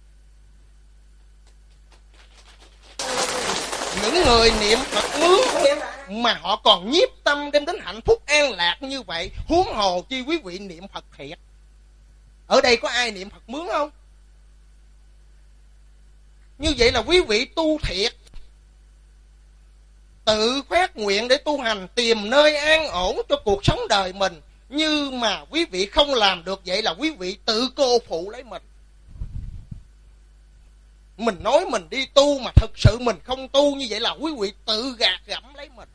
Những người niệm Phật mướn mà họ còn nhiếp tâm đem đến hạnh phúc an lạc như vậy, huống hồ chi quý vị niệm Phật thiệt. Ở đây có ai niệm Phật mướn không? Như vậy là quý vị tu thiệt, tự phát nguyện để tu hành, tìm nơi an ổn cho cuộc sống đời mình. Nhưng mà quý vị không làm được vậy là quý vị tự cô phụ lấy mình. Mình nói mình đi tu mà thực sự mình không tu, như vậy là quý vị tự gạt gẫm lấy mình.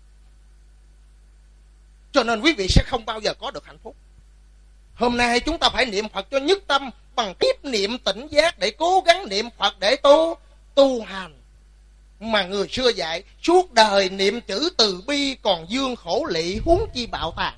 Cho nên quý vị sẽ không bao giờ có được hạnh phúc. Hôm nay chúng ta phải niệm Phật cho nhất tâm, bằng kiếp niệm tỉnh giác để cố gắng niệm Phật để tu hành. Mà người xưa dạy, suốt đời niệm chữ từ bi, còn dương khổ lị, huống chi bạo tàn.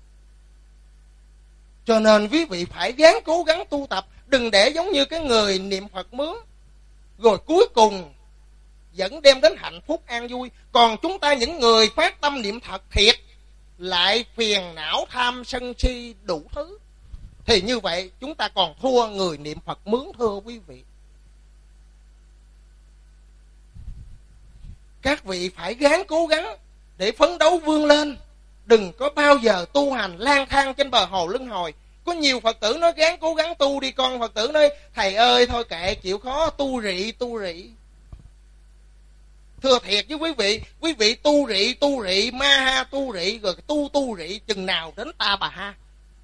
Cho nên quý vị phải gắng cố gắng tu tập, đừng để giống như cái người niệm Phật mướn, rồi cuối cùng vẫn đem đến hạnh phúc an vui. Còn chúng ta những người phát tâm niệm Phật thiệt lại phiền não tham sân si đủ thứ, thì như vậy chúng ta còn thua người niệm Phật mướn, thưa quý vị. Các vị phải gắng cố gắng để phấn đấu vươn lên, đừng có bao giờ tu hành lang thang trên bờ hồ luân hồi. Có nhiều Phật tử nói gắng cố gắng tu đi con, Phật tử nói thầy ơi thôi kệ chịu khó tu rị. Thưa thiệt với quý vị tu rị ma ha tu rị, rồi tu rị chừng nào đến ta bà ha.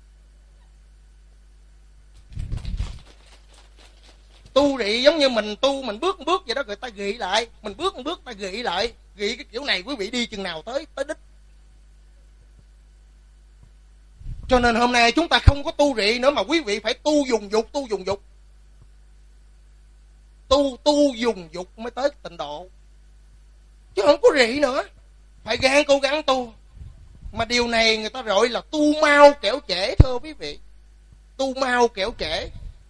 Tu rị giống như mình tu, mình bước vậy đó, rồi ta gị lại, mình bước ta gị lại, gị cái kiểu này quý vị đi chừng nào tới đích. Cho nên hôm nay chúng ta không có tu rị nữa, mà quý vị phải tu dùng dục. Tu dùng dục mới tới tịnh độ, chứ không có rị nữa. Phải gắng cố gắng tu. Mà điều này người ta gọi là tu mau kẻo trễ, thưa quý vị. Tu mau kẻo trễ.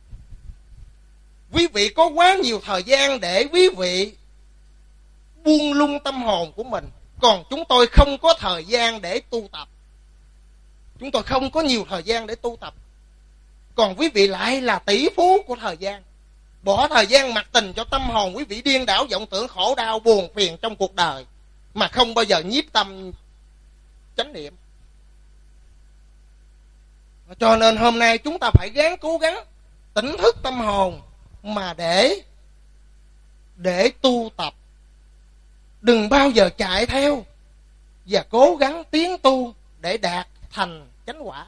Quý vị có quá nhiều thời gian để quý vị buông lung tâm hồn của mình, còn chúng tôi không có thời gian để tu tập. Chúng tôi không có nhiều thời gian để tu tập, còn quý vị lại là tỷ phú của thời gian. Bỏ thời gian mặc tình cho tâm hồn quý vị điên đảo vọng tưởng, khổ đau buồn phiền trong cuộc đời, mà không bao giờ nhiếp tâm chánh niệm. Cho nên hôm nay chúng ta phải gắng cố gắng tỉnh thức tâm hồn mà để tu tập. Đừng bao giờ chạy theo, và cố gắng tiến tu để đạt thành chánh quả.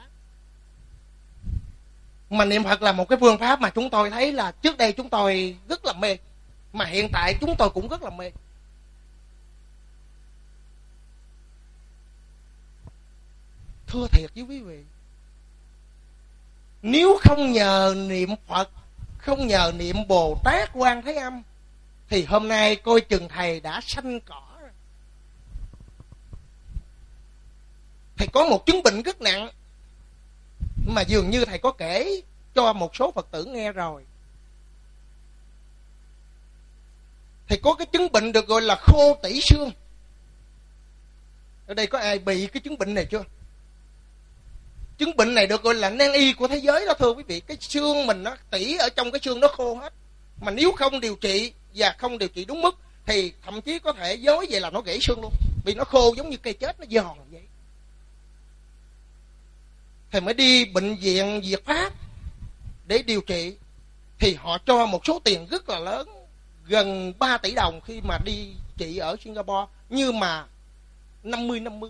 Mà niệm Phật là một cái phương pháp mà chúng tôi thấy là trước đây chúng tôi rất là mê, mà hiện tại chúng tôi cũng rất là mê. Thưa thiệt với quý vị, nếu không nhờ niệm Phật, không nhờ niệm Bồ Tát Quan Thế Âm, thì hôm nay coi chừng thầy đã sanh cỏ. Thầy có một chứng bệnh rất nặng, mà dường như thầy có kể cho một số Phật tử nghe rồi. Thầy có cái chứng bệnh được gọi là khô tủy xương. Ở đây có ai bị cái chứng bệnh này chưa? Chứng bệnh này được gọi là nan y của thế giới đó thưa quý vị. Cái xương mình nó tủy ở trong cái xương nó khô hết. Mà nếu không điều trị và không điều trị đúng mức thì thậm chí có thể dối vậy là nó gãy xương luôn. Vì nó khô giống như cây chết, nó giòn vậy. Thầy mới đi bệnh viện Việt Pháp để điều trị. Thì họ cho một số tiền rất là lớn, gần 3 tỷ đồng khi mà đi trị ở Singapore. như mà 50-50.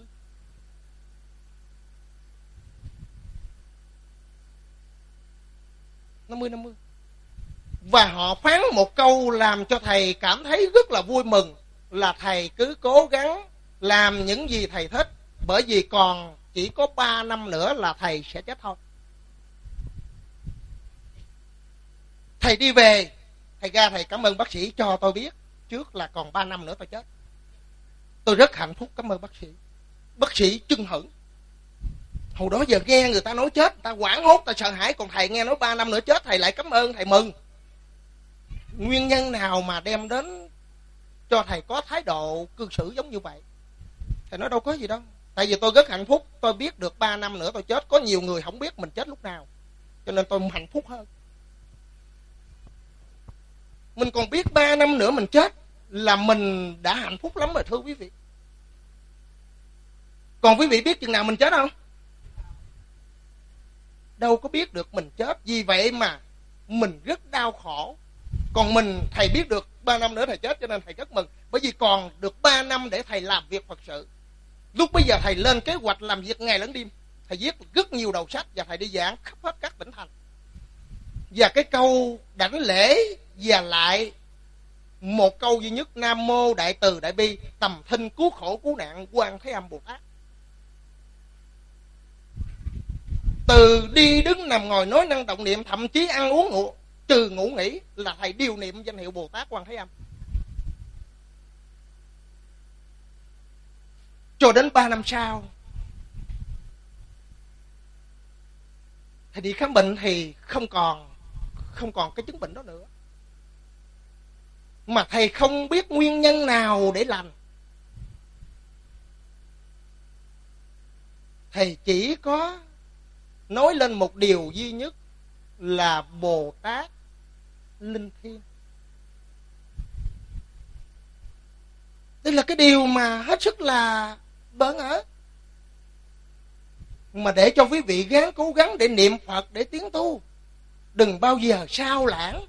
Và họ phán một câu làm cho thầy cảm thấy rất là vui mừng, là thầy cứ cố gắng làm những gì thầy thích, bởi vì còn chỉ có 3 năm nữa là thầy sẽ chết thôi. Thầy đi về, thầy ra thầy cảm ơn bác sĩ cho tôi biết trước là còn 3 năm nữa tôi chết. Tôi rất hạnh phúc, cảm ơn bác sĩ. Bác sĩ chưng hửng. Hồi đó giờ nghe người ta nói chết, người ta hoảng hốt, ta sợ hãi. Còn thầy nghe nói 3 năm nữa chết, thầy lại cảm ơn, thầy mừng. Nguyên nhân nào mà đem đến cho thầy có thái độ cư xử giống như vậy? Thầy nói đâu có gì đâu. Tại vì tôi rất hạnh phúc, tôi biết được 3 năm nữa tôi chết. Có nhiều người không biết mình chết lúc nào, cho nên tôi hạnh phúc hơn. Mình còn biết 3 năm nữa mình chết là mình đã hạnh phúc lắm rồi thưa quý vị. Còn quý vị biết chừng nào mình chết không? Đâu có biết được mình chết. Vì vậy mà mình rất đau khổ. Còn mình, thầy biết được 3 năm nữa thầy chết, cho nên thầy rất mừng. Bởi vì còn được 3 năm để thầy làm việc Phật sự. Lúc bây giờ thầy lên kế hoạch làm việc ngày lẫn đêm. Thầy viết rất nhiều đầu sách và thầy đi giảng khắp hết các tỉnh thành. Và cái câu đảnh lễ và lại một câu duy nhất: Nam Mô Đại Từ Đại Bi, tầm thinh cứu khổ cứu nạn Quan Thế Âm Bồ Tát. Từ đi đứng nằm ngồi nói năng động niệm, thậm chí ăn uống ngủ, trừ ngủ nghỉ là thầy điều niệm danh hiệu Bồ Tát Quan Thế Âm. Cho đến 3 năm sau, thầy đi khám bệnh thì không còn cái chứng bệnh đó nữa. Mà thầy không biết nguyên nhân nào để lành. Thầy chỉ có nói lên một điều duy nhất là Bồ Tát Linh Thiêng. Đây là cái điều mà hết sức là bỡ ngỡ. Mà để cho quý vị gắng cố gắng để niệm Phật, để tiến tu. Đừng bao giờ sao lãng.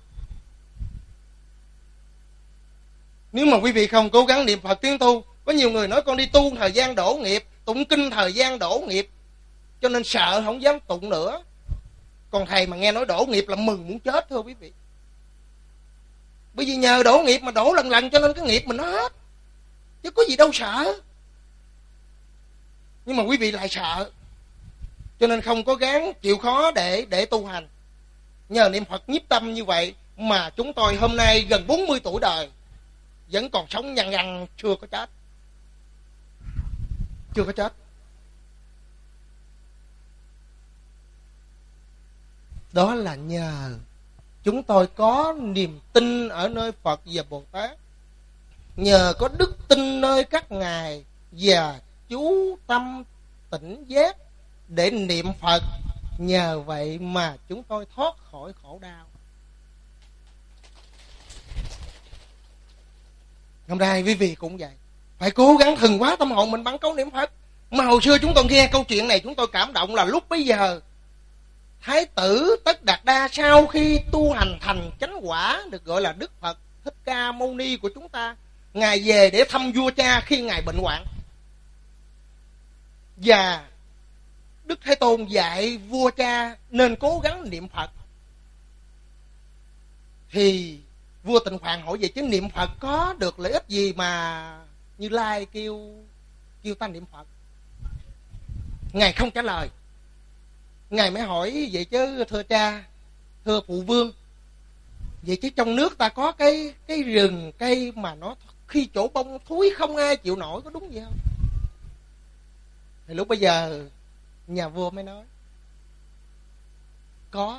Nếu mà quý vị không cố gắng niệm Phật tiến tu, có nhiều người nói con đi tu thời gian đổ nghiệp, tụng kinh thời gian đổ nghiệp, cho nên sợ không dám tụng nữa. Còn thầy mà nghe nói đổ nghiệp là mừng muốn chết thôi quý vị. Bởi vì nhờ đổ nghiệp mà đổ lần lần, cho nên cái nghiệp mình nó hết, chứ có gì đâu sợ. Nhưng mà quý vị lại sợ, cho nên không có gắng chịu khó để tu hành. Nhờ niệm Phật nhiếp tâm như vậy mà chúng tôi hôm nay gần 40 tuổi đời vẫn còn sống nhằn nhằn, chưa có chết. Chưa có chết. Đó là nhờ chúng tôi có niềm tin ở nơi Phật và Bồ Tát, nhờ có đức tin nơi các ngài và chú tâm tỉnh giác để niệm Phật. Nhờ vậy mà chúng tôi thoát khỏi khổ đau. Hôm nay quý vị cũng vậy, phải cố gắng thần hóa tâm hồn mình bằng câu niệm Phật. Mà hồi xưa chúng tôi nghe câu chuyện này, chúng tôi cảm động là lúc bấy giờ Thái tử Tất Đạt Đa sau khi tu hành thành chánh quả, được gọi là Đức Phật Thích Ca Mâu Ni của chúng ta, ngài về để thăm vua cha khi ngài bệnh hoạn. Và Đức Thế Tôn dạy vua cha nên cố gắng niệm Phật. Thì vua Tịnh Hoàng hỏi vậy chứ niệm Phật có được lợi ích gì mà Như Lai kêu ta niệm Phật? Ngài không trả lời. Ngài mới hỏi vậy chứ thưa cha, thưa phụ vương, vậy chứ trong nước ta có cái rừng cây mà nó khi chỗ bông thúi không ai chịu nổi, có đúng vậy không? Thì lúc bây giờ nhà vua mới nói có.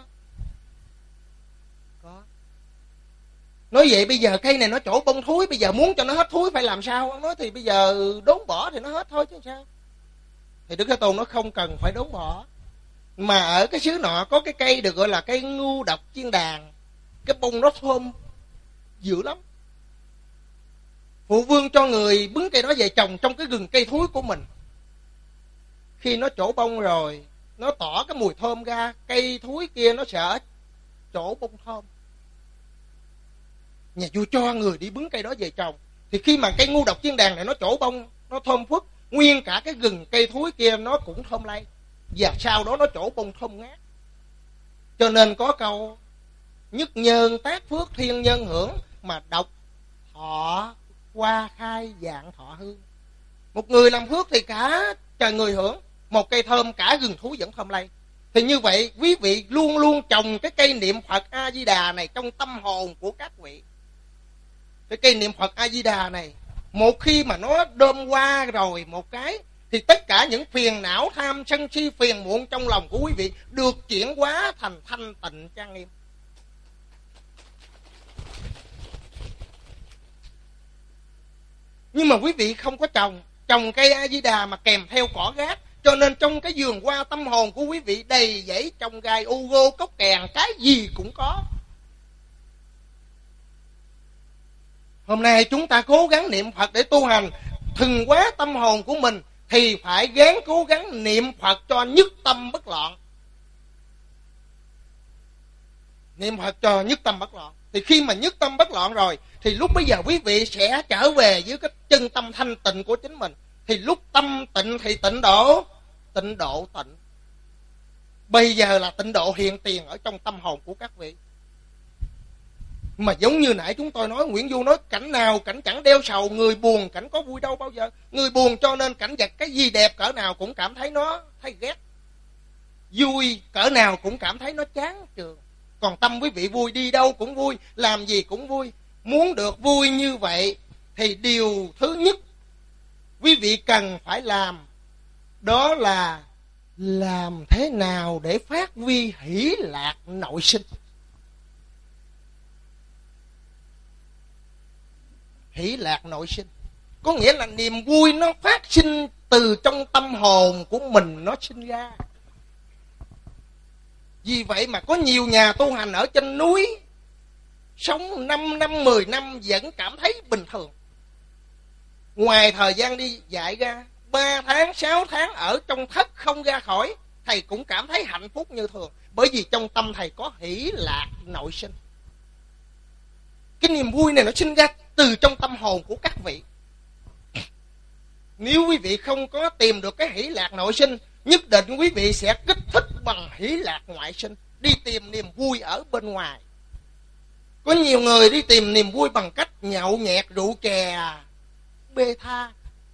Nói vậy bây giờ cây này nó chỗ bông thúi, bây giờ muốn cho nó hết thúi phải làm sao? Ông nói thì bây giờ đốn bỏ thì nó hết thôi chứ sao. Thì Đức Thế Tôn nó không cần phải đốn bỏ. Mà ở cái xứ nọ có cái cây được gọi là cây ngưu độc chiên đàn, cái bông nó thơm dữ lắm. Phụ vương cho người bứng cây đó về trồng trong cái rừng cây thúi của mình. Khi nó trổ bông rồi, nó tỏ cái mùi thơm ra, cây thúi kia nó sẽ trổ bông thơm. Nhà vua cho người đi bứng cây đó về trồng. Thì khi mà cây ngưu độc chiên đàn này nó trổ bông, nó thơm phức, nguyên cả cái rừng cây thúi kia nó cũng thơm lây. Và sau đó nó trổ bông thơm ngát. Cho nên có câu nhất nhân tác phước thiên nhân hưởng, mà độc thọ hoa khai dạng thọ hương. Một người làm phước thì cả trời người hưởng, một cây thơm cả rừng thúi vẫn thơm lây. Thì như vậy quý vị luôn luôn trồng cái cây niệm Phật A Di Đà này trong tâm hồn của các vị. Cái cây niệm Phật A Di Đà này, một khi mà nó đơm hoa rồi một cái, thì tất cả những phiền não tham sân si phiền muộn trong lòng của quý vị được chuyển hóa thành thanh tịnh trang nghiêm. Nhưng mà quý vị không có trồng cây A Di Đà mà kèm theo cỏ gác, cho nên trong cái vườn hoa tâm hồn của quý vị đầy dẫy trồng gai, u gô, cốc kèn, cái gì cũng có. Hôm nay chúng ta cố gắng niệm Phật để tu hành thuần hóa tâm hồn của mình, thì phải gắng cố gắng niệm Phật cho nhất tâm bất loạn. Niệm Phật cho nhất tâm bất loạn. Thì khi mà nhất tâm bất loạn rồi, thì lúc bây giờ quý vị sẽ trở về với cái chân tâm thanh tịnh của chính mình. Thì lúc tâm tịnh thì tịnh độ tịnh. Bây giờ là tịnh độ hiện tiền ở trong tâm hồn của các vị. Mà giống như nãy chúng tôi nói, Nguyễn Du nói cảnh nào cảnh chẳng đeo sầu, người buồn cảnh có vui đâu bao giờ. Người buồn cho nên cảnh vật cái gì đẹp cỡ nào cũng cảm thấy nó thấy ghét, vui cỡ nào cũng cảm thấy nó chán trường. Còn tâm quý vị vui, đi đâu cũng vui, làm gì cũng vui. Muốn được vui như vậy thì điều thứ nhất quý vị cần phải làm, đó là làm thế nào để phát huy hỷ lạc nội sinh. Hỷ lạc nội sinh có nghĩa là niềm vui nó phát sinh từ trong tâm hồn của mình nó sinh ra. Vì vậy mà có nhiều nhà tu hành ở trên núi sống 5 năm, 10 năm vẫn cảm thấy bình thường. Ngoài thời gian đi dạy ra 3 tháng, 6 tháng ở trong thất không ra khỏi, thầy cũng cảm thấy hạnh phúc như thường. Bởi vì trong tâm thầy có hỷ lạc nội sinh. Cái niềm vui này nó sinh ra từ trong tâm hồn của các vị. Nếu quý vị không có tìm được cái hỷ lạc nội sinh, nhất định quý vị sẽ kích thích bằng hỷ lạc ngoại sinh, đi tìm niềm vui ở bên ngoài. Có nhiều người đi tìm niềm vui bằng cách nhậu nhẹt, rượu chè, bê tha.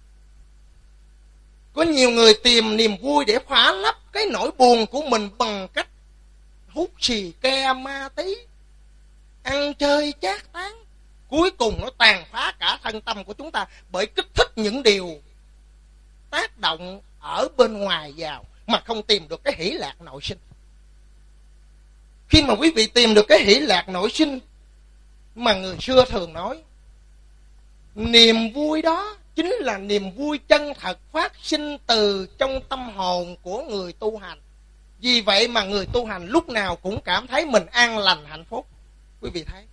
Có nhiều người tìm niềm vui để khỏa lấp cái nỗi buồn của mình bằng cách hút xì ke ma tí, ăn chơi chát tán. Cuối cùng nó tàn phá cả thân tâm của chúng ta, bởi kích thích những điều tác động ở bên ngoài vào mà không tìm được cái hỷ lạc nội sinh. Khi mà quý vị tìm được cái hỷ lạc nội sinh mà người xưa thường nói, niềm vui đó chính là niềm vui chân thật phát sinh từ trong tâm hồn của người tu hành. Vì vậy mà người tu hành lúc nào cũng cảm thấy mình an lành hạnh phúc. Quý vị thấy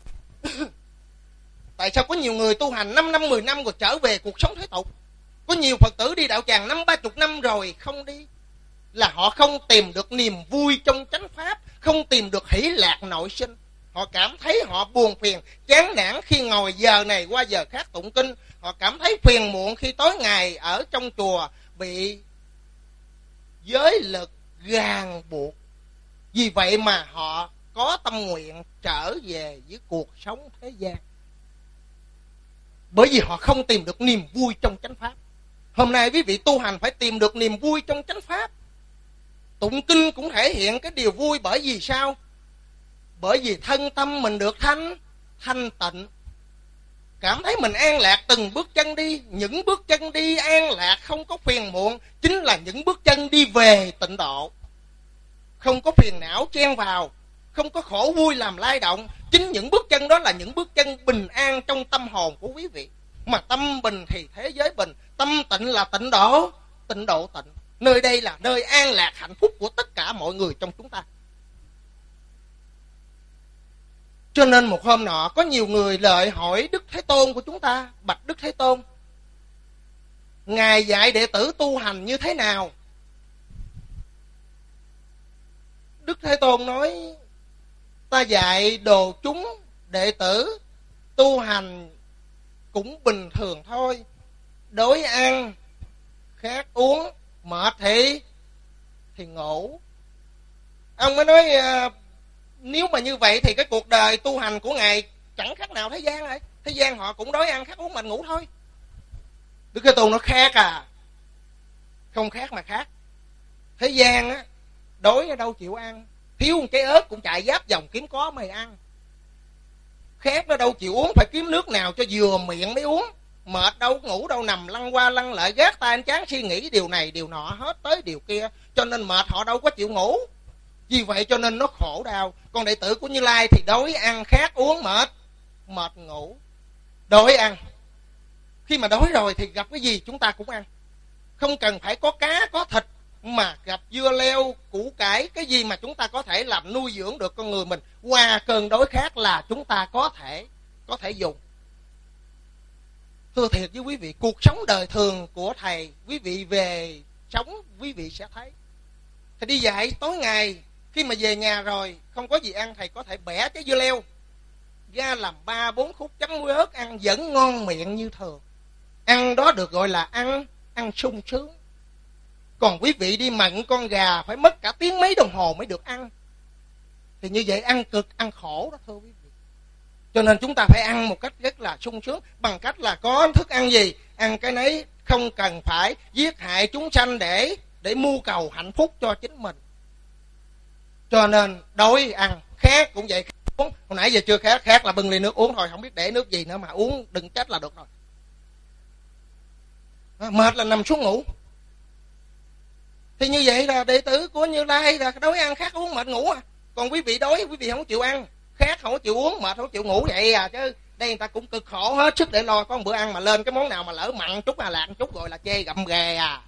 tại sao có nhiều người tu hành 5 năm, 10 năm rồi trở về cuộc sống thế tục? Có nhiều Phật tử đi đạo tràng 50-30 năm rồi không đi, là họ không tìm được niềm vui trong chánh pháp, không tìm được hỷ lạc nội sinh. Họ cảm thấy họ buồn phiền, chán nản khi ngồi giờ này qua giờ khác tụng kinh. Họ cảm thấy phiền muộn khi tối ngày ở trong chùa bị giới lực ràng buộc. Vì vậy mà họ có tâm nguyện trở về với cuộc sống thế gian, bởi vì họ không tìm được niềm vui trong chánh pháp. Hôm nay quý vị tu hành phải tìm được niềm vui trong chánh pháp. Tụng kinh cũng thể hiện cái điều vui, bởi vì sao? Bởi vì thân tâm mình được thanh tịnh, cảm thấy mình an lạc từng bước chân đi. Những bước chân đi an lạc, không có phiền muộn, chính là những bước chân đi về tịnh độ. Không có phiền não chen vào, không có khổ vui làm lay động. Chính những bước chân đó là những bước chân bình an trong tâm hồn của quý vị. Mà tâm bình thì thế giới bình, tâm tịnh là tịnh độ tịnh. Nơi đây là nơi an lạc hạnh phúc của tất cả mọi người trong chúng ta. Cho nên một hôm nọ có nhiều người lại hỏi Đức Thế Tôn của chúng ta: bạch Đức Thế Tôn, Ngài dạy đệ tử tu hành như thế nào? Đức Thế Tôn nói: ta dạy đồ chúng đệ tử tu hành cũng bình thường thôi. Đói ăn, khát uống, mệt thì ngủ. Ông mới nói nếu mà như vậy thì cái cuộc đời tu hành của Ngài chẳng khác nào thế gian rồi. Thế gian họ cũng đói ăn, khát uống, mệt ngủ thôi. Đức Thế Tôn nó khác à? Không khác mà khác. Thế gian á, đói ở đâu chịu ăn, thiếu một cái ớt cũng chạy giáp vòng kiếm có mày ăn. Khát nó đâu chịu uống, phải kiếm nước nào cho vừa miệng mới uống. Mệt đâu ngủ đâu, nằm lăn qua lăn lại, gác tay anh chán suy nghĩ điều này điều nọ hết tới điều kia, cho nên mệt họ đâu có chịu ngủ. Vì vậy cho nên nó khổ đau. Còn đệ tử của Như Lai thì đói ăn, khát uống, mệt ngủ. Đói ăn, khi mà đói rồi thì gặp cái gì chúng ta cũng ăn. Không cần phải có cá có thịt, mà gặp dưa leo, củ cải, cái gì mà chúng ta có thể làm nuôi dưỡng được con người mình qua cơn đói khát là chúng ta có thể dùng. Thưa thiệt với quý vị, cuộc sống đời thường của thầy, quý vị về sống quý vị sẽ thấy. Thầy đi dạy tối ngày, khi mà về nhà rồi không có gì ăn, thầy có thể bẻ trái dưa leo ra làm 3-4 khúc chấm muối ớt ăn vẫn ngon miệng như thường. Ăn đó được gọi là ăn sung sướng. Còn quý vị đi mận con gà phải mất cả tiếng mấy đồng hồ mới được ăn, thì như vậy ăn cực, ăn khổ đó thưa quý vị. Cho nên chúng ta phải ăn một cách rất là sung sướng, bằng cách là có thức ăn gì ăn cái nấy, không cần phải giết hại chúng sanh để mưu cầu hạnh phúc cho chính mình. Cho nên đói ăn, khát cũng vậy. Hồi nãy giờ chưa khát là bưng ly nước uống thôi, không biết để nước gì nữa mà uống, đừng trách là được rồi. Mệt là nằm xuống ngủ. Thì như vậy là đệ tử của Như Lai là đói ăn, khát uống, mệt ngủ à. Còn quý vị đói, quý vị không chịu ăn, khát không chịu uống, mệt không chịu ngủ vậy à. Chứ đây người ta cũng cực khổ hết sức để lo có một bữa ăn, mà lên cái món nào mà lỡ mặn chút lạc chút gọi là chê gặm ghè à.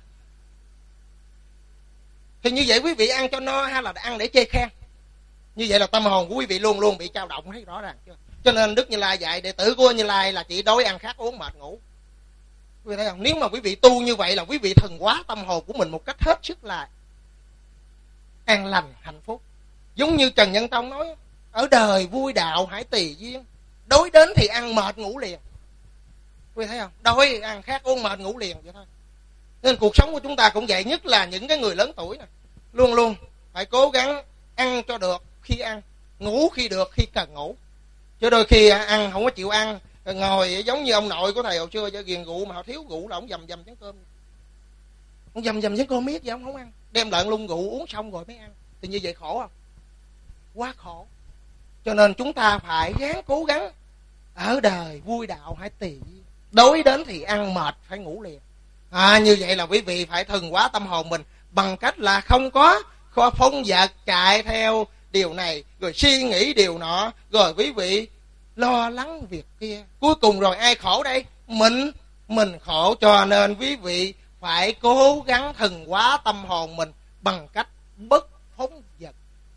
Thì như vậy quý vị ăn cho no hay là ăn để chê khen? Như vậy là tâm hồn của quý vị luôn luôn bị dao động, thấy rõ ràng chưa? Cho nên Đức Như Lai dạy đệ tử của Như Lai là chỉ đói ăn, khát uống, mệt ngủ. Quý vị thấy không? Nếu mà quý vị tu như vậy là quý vị thuần hóa tâm hồn của mình một cách hết sức là an lành, hạnh phúc. Giống như Trần Nhân Tông nói: ở đời vui đạo hãy tùy duyên, đói đến thì ăn, mệt ngủ liền. Quý vị thấy không? Đói ăn, khát uống, mệt ngủ liền vậy thôi. Nên cuộc sống của chúng ta cũng vậy, nhất là những cái người lớn tuổi này, luôn luôn phải cố gắng ăn cho được khi ăn, ngủ khi được khi cần ngủ. Chứ đôi khi ăn không có chịu ăn, ngồi giống như ông nội của thầy hồi xưa cho ghiền rượu, mà họ thiếu rượu là ông dầm chén cơm. Ông dầm chén cơm miết vậy, ông không ăn, đem lợn lung rượu uống xong rồi mới ăn. Thì như vậy khổ không? Quá khổ. Cho nên chúng ta phải gắng cố gắng ở đời vui đạo hãy tùy duyên, đói đến thì ăn, mệt phải ngủ liền. Như vậy là quý vị phải thuần hóa tâm hồn mình bằng cách là không có phong dật chạy theo điều này, rồi suy nghĩ điều nọ, rồi quý vị lo lắng việc kia. Cuối cùng rồi ai khổ đây? Mình khổ. Cho nên quý vị phải cố gắng thuần hóa tâm hồn mình bằng cách bất phóng dật.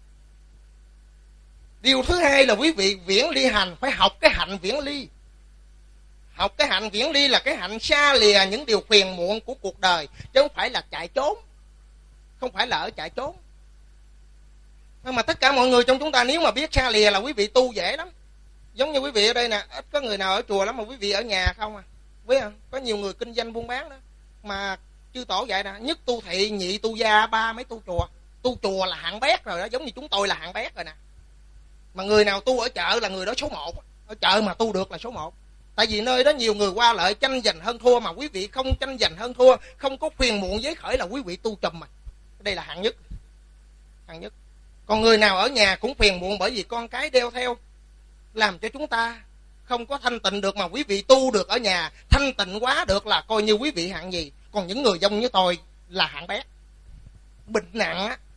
Điều thứ hai là quý vị viễn ly hành, phải học cái hạnh viễn ly. Học cái hạnh viễn ly là cái hạnh xa lìa những điều phiền muộn của cuộc đời, chứ không phải là chạy trốn. Không phải là ở chạy trốn. Nhưng mà tất cả mọi người trong chúng ta nếu mà biết xa lìa là quý vị tu dễ lắm. Giống như quý vị ở đây nè, ít có người nào ở chùa lắm mà quý vị ở nhà không à. Biết không? Có nhiều người kinh doanh buôn bán đó. Mà chư tổ vậy nè, nhất tu thị, nhị tu gia, ba mấy tu chùa. Tu chùa là hạng bét rồi đó, giống như chúng tôi là hạng bét rồi nè. Mà người nào tu ở chợ là người đó số 1. Ở chợ mà tu được là số 1. Tại vì nơi đó nhiều người qua lại tranh giành hơn thua, mà quý vị không tranh giành hơn thua, không có phiền muộn giấy khởi là quý vị tu trùm mà. Đây là hạng nhất. Hạng nhất. Còn người nào ở nhà cũng phiền muộn bởi vì con cái đeo theo, làm cho chúng ta không có thanh tịnh được, mà quý vị tu được ở nhà thanh tịnh quá được là coi như quý vị hạng gì. Còn những người giống như tôi là hạng bé, bệnh nặng á.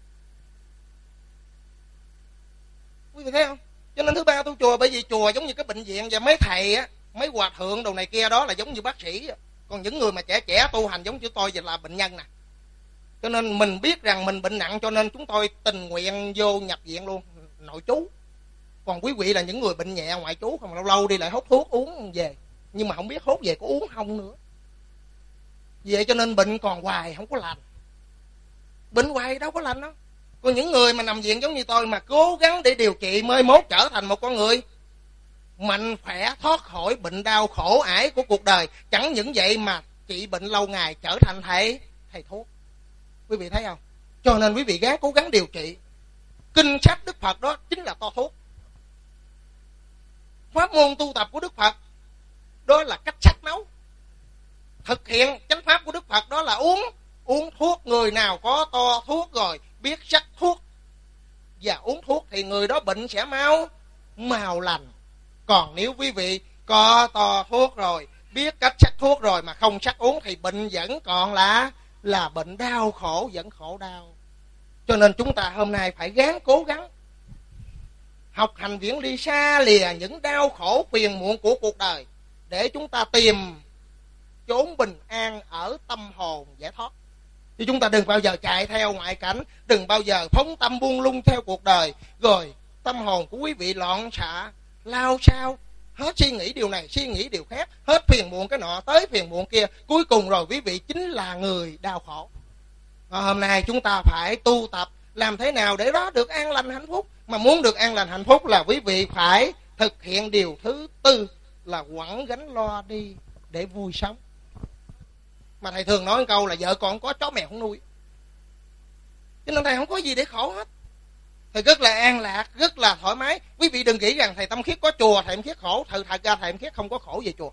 Quý vị thấy không? Cho nên thứ ba tu chùa, bởi vì chùa giống như cái bệnh viện, và mấy thầy á, mấy hòa thượng đồ này kia đó là giống như bác sĩ. Còn những người mà trẻ trẻ tu hành giống như tôi vậy là bệnh nhân nè. Cho nên mình biết rằng mình bệnh nặng, cho nên chúng tôi tình nguyện vô nhập viện luôn, nội trú. Còn quý vị là những người bệnh nhẹ ngoại trú, không lâu lâu đi lại hốt thuốc uống về, nhưng mà không biết hốt về có uống không nữa. Vậy cho nên bệnh còn hoài không có lành. Bệnh hoài đâu có lành đâu. Còn những người mà nằm viện giống như tôi mà cố gắng để điều trị, mới mốt trở thành một con người mạnh khỏe, thoát khỏi bệnh đau khổ ải của cuộc đời. Chẳng những vậy mà trị bệnh lâu ngày trở thành thầy thuốc. Quý vị thấy không? Cho nên quý vị gắng cố gắng điều trị. Kinh sách Đức Phật đó chính là to thuốc. Pháp môn tu tập của Đức Phật đó là cách sắc nấu. Thực hiện chánh pháp của Đức Phật đó là uống thuốc. Người nào có to thuốc rồi, biết sắc thuốc và uống thuốc thì người đó bệnh sẽ mau lành. Còn nếu quý vị có to thuốc rồi, biết cách sắc thuốc rồi mà không sắc uống thì bệnh vẫn còn là bệnh đau khổ, vẫn khổ đau. Cho nên chúng ta hôm nay phải gắng cố gắng học hành viễn ly, xa lìa những đau khổ phiền muộn của cuộc đời, để chúng ta tìm chốn bình an ở tâm hồn giải thoát. Chứ chúng ta đừng bao giờ chạy theo ngoại cảnh, đừng bao giờ phóng tâm buông lung theo cuộc đời, rồi tâm hồn của quý vị loạn xạ, lao sao, hết suy nghĩ điều này, suy nghĩ điều khác, hết phiền muộn cái nọ tới phiền muộn kia, cuối cùng rồi quý vị chính là người đau khổ. Hôm nay chúng ta phải tu tập làm thế nào để đó được an lành hạnh phúc. Mà muốn được an lành hạnh phúc là quý vị phải thực hiện điều thứ tư là quẳng gánh lo đi để vui sống. Mà thầy thường nói một câu là vợ con có chó mèo không nuôi, cho nên thầy không có gì để khổ hết. Thầy rất là an lạc, rất là thoải mái. Quý vị đừng nghĩ rằng thầy Tâm Khiết có chùa thầy Tâm Khiết khổ. Thật ra thầy Tâm Khiết không có khổ về chùa.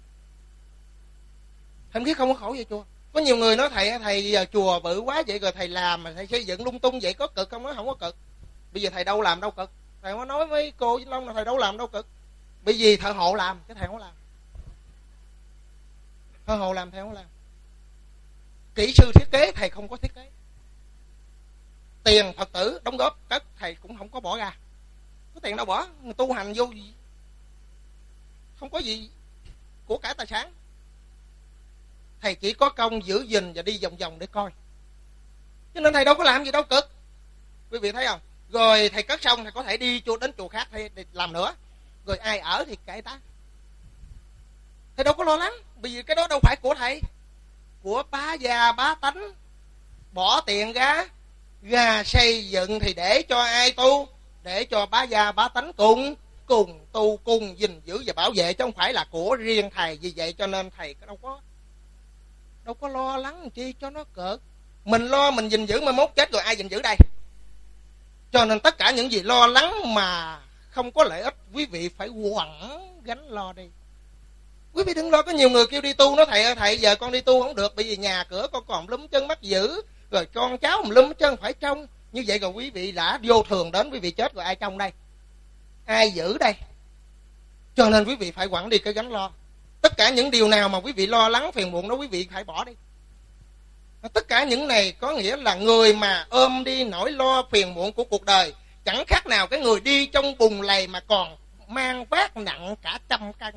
Thầy Tâm Khiết không có khổ về chùa. Có nhiều người nói thầy giờ chùa bự quá vậy rồi thầy làm mà thầy xây dựng lung tung vậy có cực không? Nói không có cực. Bây giờ thầy đâu làm đâu cực. Thầy có nói với cô Vĩnh Long là thầy đâu làm đâu cực. Bởi vì thợ hộ làm chứ thầy không làm. Thợ hộ làm thầy không làm. Kỹ sư thiết kế thầy không có thiết kế. Tiền Phật tử đóng góp cất thầy cũng không có bỏ ra. Có tiền đâu bỏ, tu hành vô gì, không có gì của cải tài sản. Thầy chỉ có công giữ gìn và đi vòng vòng để coi. Cho nên thầy đâu có làm gì đâu cực. Quý vị thấy không? Rồi thầy cất xong thầy có thể đi đến chùa khác thầy làm nữa. Rồi ai ở thì kệ ta. Thầy đâu có lo lắng. Bởi vì cái đó đâu phải của thầy, của bá gia bá tánh. Bỏ tiền ra xây dựng thì để cho ai tu? Để cho bá gia bá tánh cùng tu, cùng gìn giữ và bảo vệ, chứ không phải là của riêng thầy. Vì vậy cho nên thầy đâu có lo lắng chi cho nó cực. Mình lo mình gìn giữ, mà mốt chết rồi ai gìn giữ đây? Cho nên tất cả những gì lo lắng mà không có lợi ích, quý vị phải quẳng gánh lo đi. Quý vị đừng lo. Có nhiều người kêu đi tu, nói thầy ơi thầy giờ con đi tu không được, bởi vì nhà cửa con còn lúm chân mắt dữ, rồi con cháu lúm chân phải trông. Như vậy rồi quý vị đã vô thường đến, quý vị chết rồi ai trông đây? Ai giữ đây? Cho nên quý vị phải quẳng đi cái gánh lo. Tất cả những điều nào mà quý vị lo lắng phiền muộn đó quý vị phải bỏ đi. Tất cả những này có nghĩa là người mà ôm đi nỗi lo phiền muộn của cuộc đời chẳng khác nào cái người đi trong bùn lầy mà còn mang vác nặng cả 100 cân.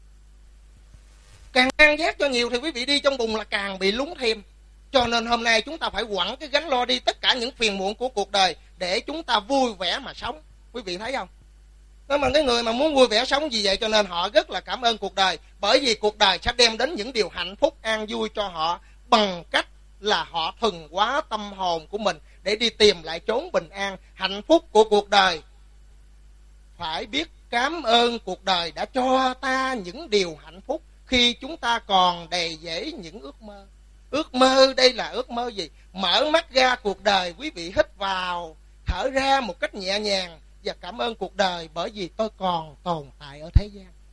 Càng mang vác cho nhiều thì quý vị đi trong bùn là càng bị lún thêm. Cho nên hôm nay chúng ta phải quẳng cái gánh lo đi tất cả những phiền muộn của cuộc đời để chúng ta vui vẻ mà sống. Quý vị thấy không? Đó, mà cái người mà muốn vui vẻ sống, vì vậy cho nên họ rất là cảm ơn cuộc đời. Bởi vì cuộc đời sẽ đem đến những điều hạnh phúc an vui cho họ bằng cách là họ thuần hóa tâm hồn của mình để đi tìm lại chốn bình an, hạnh phúc của cuộc đời. Phải biết cảm ơn cuộc đời đã cho ta những điều hạnh phúc khi chúng ta còn đầy dẫy những ước mơ. Ước mơ đây là ước mơ gì? Mở mắt ra cuộc đời, quý vị hít vào, thở ra một cách nhẹ nhàng và cảm ơn cuộc đời bởi vì tôi còn tồn tại ở thế gian.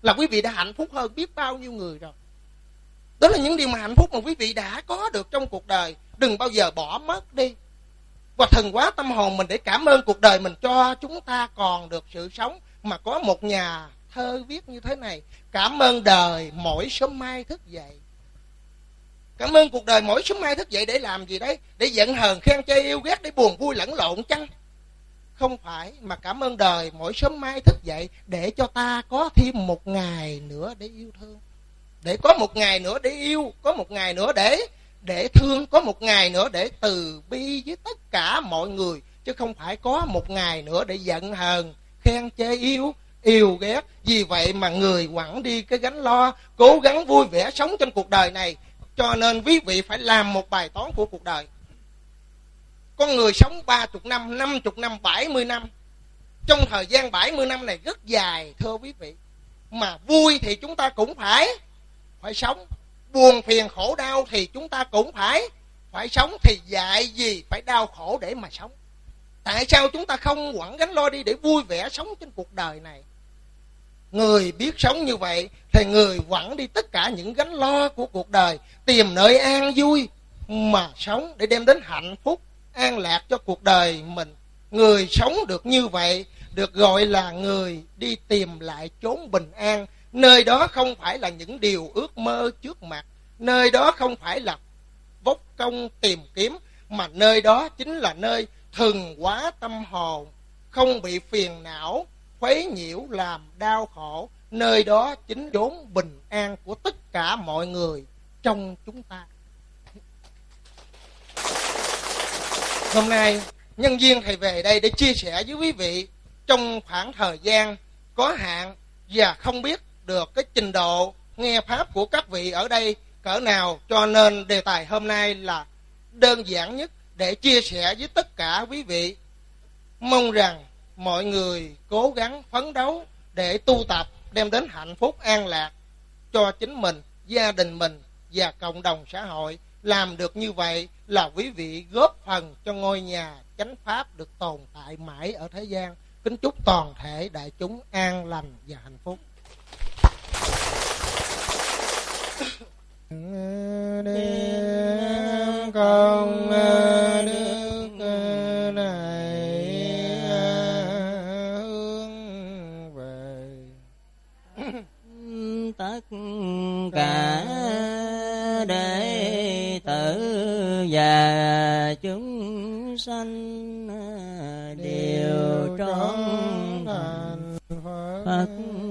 là quý vị đã hạnh phúc hơn biết bao nhiêu người rồi. Đó là những điều mà hạnh phúc mà quý vị đã có được trong cuộc đời. Đừng bao giờ bỏ mất đi. Và thần hóa tâm hồn mình để cảm ơn cuộc đời mình cho chúng ta còn được sự sống. Mà có một nhà thơ viết như thế này: cảm ơn đời mỗi sớm mai thức dậy. Cảm ơn cuộc đời mỗi sớm mai thức dậy để làm gì đấy? Để giận hờn, khen chê, yêu ghét, để buồn vui lẫn lộn chăng? Không phải, mà cảm ơn đời mỗi sớm mai thức dậy để cho ta có thêm một ngày nữa để yêu thương. Để có một ngày nữa để yêu, có một ngày nữa để thương, có một ngày nữa để từ bi với tất cả mọi người. Chứ không phải có một ngày nữa để giận hờn, khen chê, yêu ghét. Vì vậy mà người quẳng đi cái gánh lo, cố gắng vui vẻ sống trên cuộc đời này. Cho nên quý vị phải làm một bài toán của cuộc đời. Con người sống 30 năm, 50 năm, 70 năm. Trong thời gian 70 năm này rất dài thưa quý vị. Mà vui thì chúng ta cũng phải sống. Buồn phiền khổ đau thì chúng ta cũng phải sống. Thì dạy gì phải đau khổ để mà sống? Tại sao chúng ta không quẳng gánh lo đi để vui vẻ sống trên cuộc đời này? Người biết sống như vậy thì người quẳng đi tất cả những gánh lo của cuộc đời, tìm nơi an vui mà sống để đem đến hạnh phúc, an lạc cho cuộc đời mình. Người sống được như vậy được gọi là người đi tìm lại chốn bình an. Nơi đó không phải là những điều ước mơ trước mặt, nơi đó không phải là vốc công tìm kiếm, mà nơi đó chính là nơi thuần hóa tâm hồn, không bị phiền não khuấy nhiễu làm đau khổ. Nơi đó chính chốn bình an của tất cả mọi người trong chúng ta. Hôm nay nhân viên thầy về đây để chia sẻ với quý vị trong khoảng thời gian có hạn và không biết được cái trình độ nghe pháp của các vị ở đây cỡ nào, cho nên đề tài hôm nay là đơn giản nhất để chia sẻ với tất cả quý vị. Mong rằng mọi người cố gắng phấn đấu để tu tập đem đến hạnh phúc an lạc cho chính mình, gia đình mình và cộng đồng xã hội. Làm được như vậy là quý vị góp phần cho ngôi nhà chánh pháp được tồn tại mãi ở thế gian. Kính chúc toàn thể đại chúng an lành và hạnh phúc. Đem công đức này hướng về tất cả đệ tử và chúng sanh đều trọn thành Phật.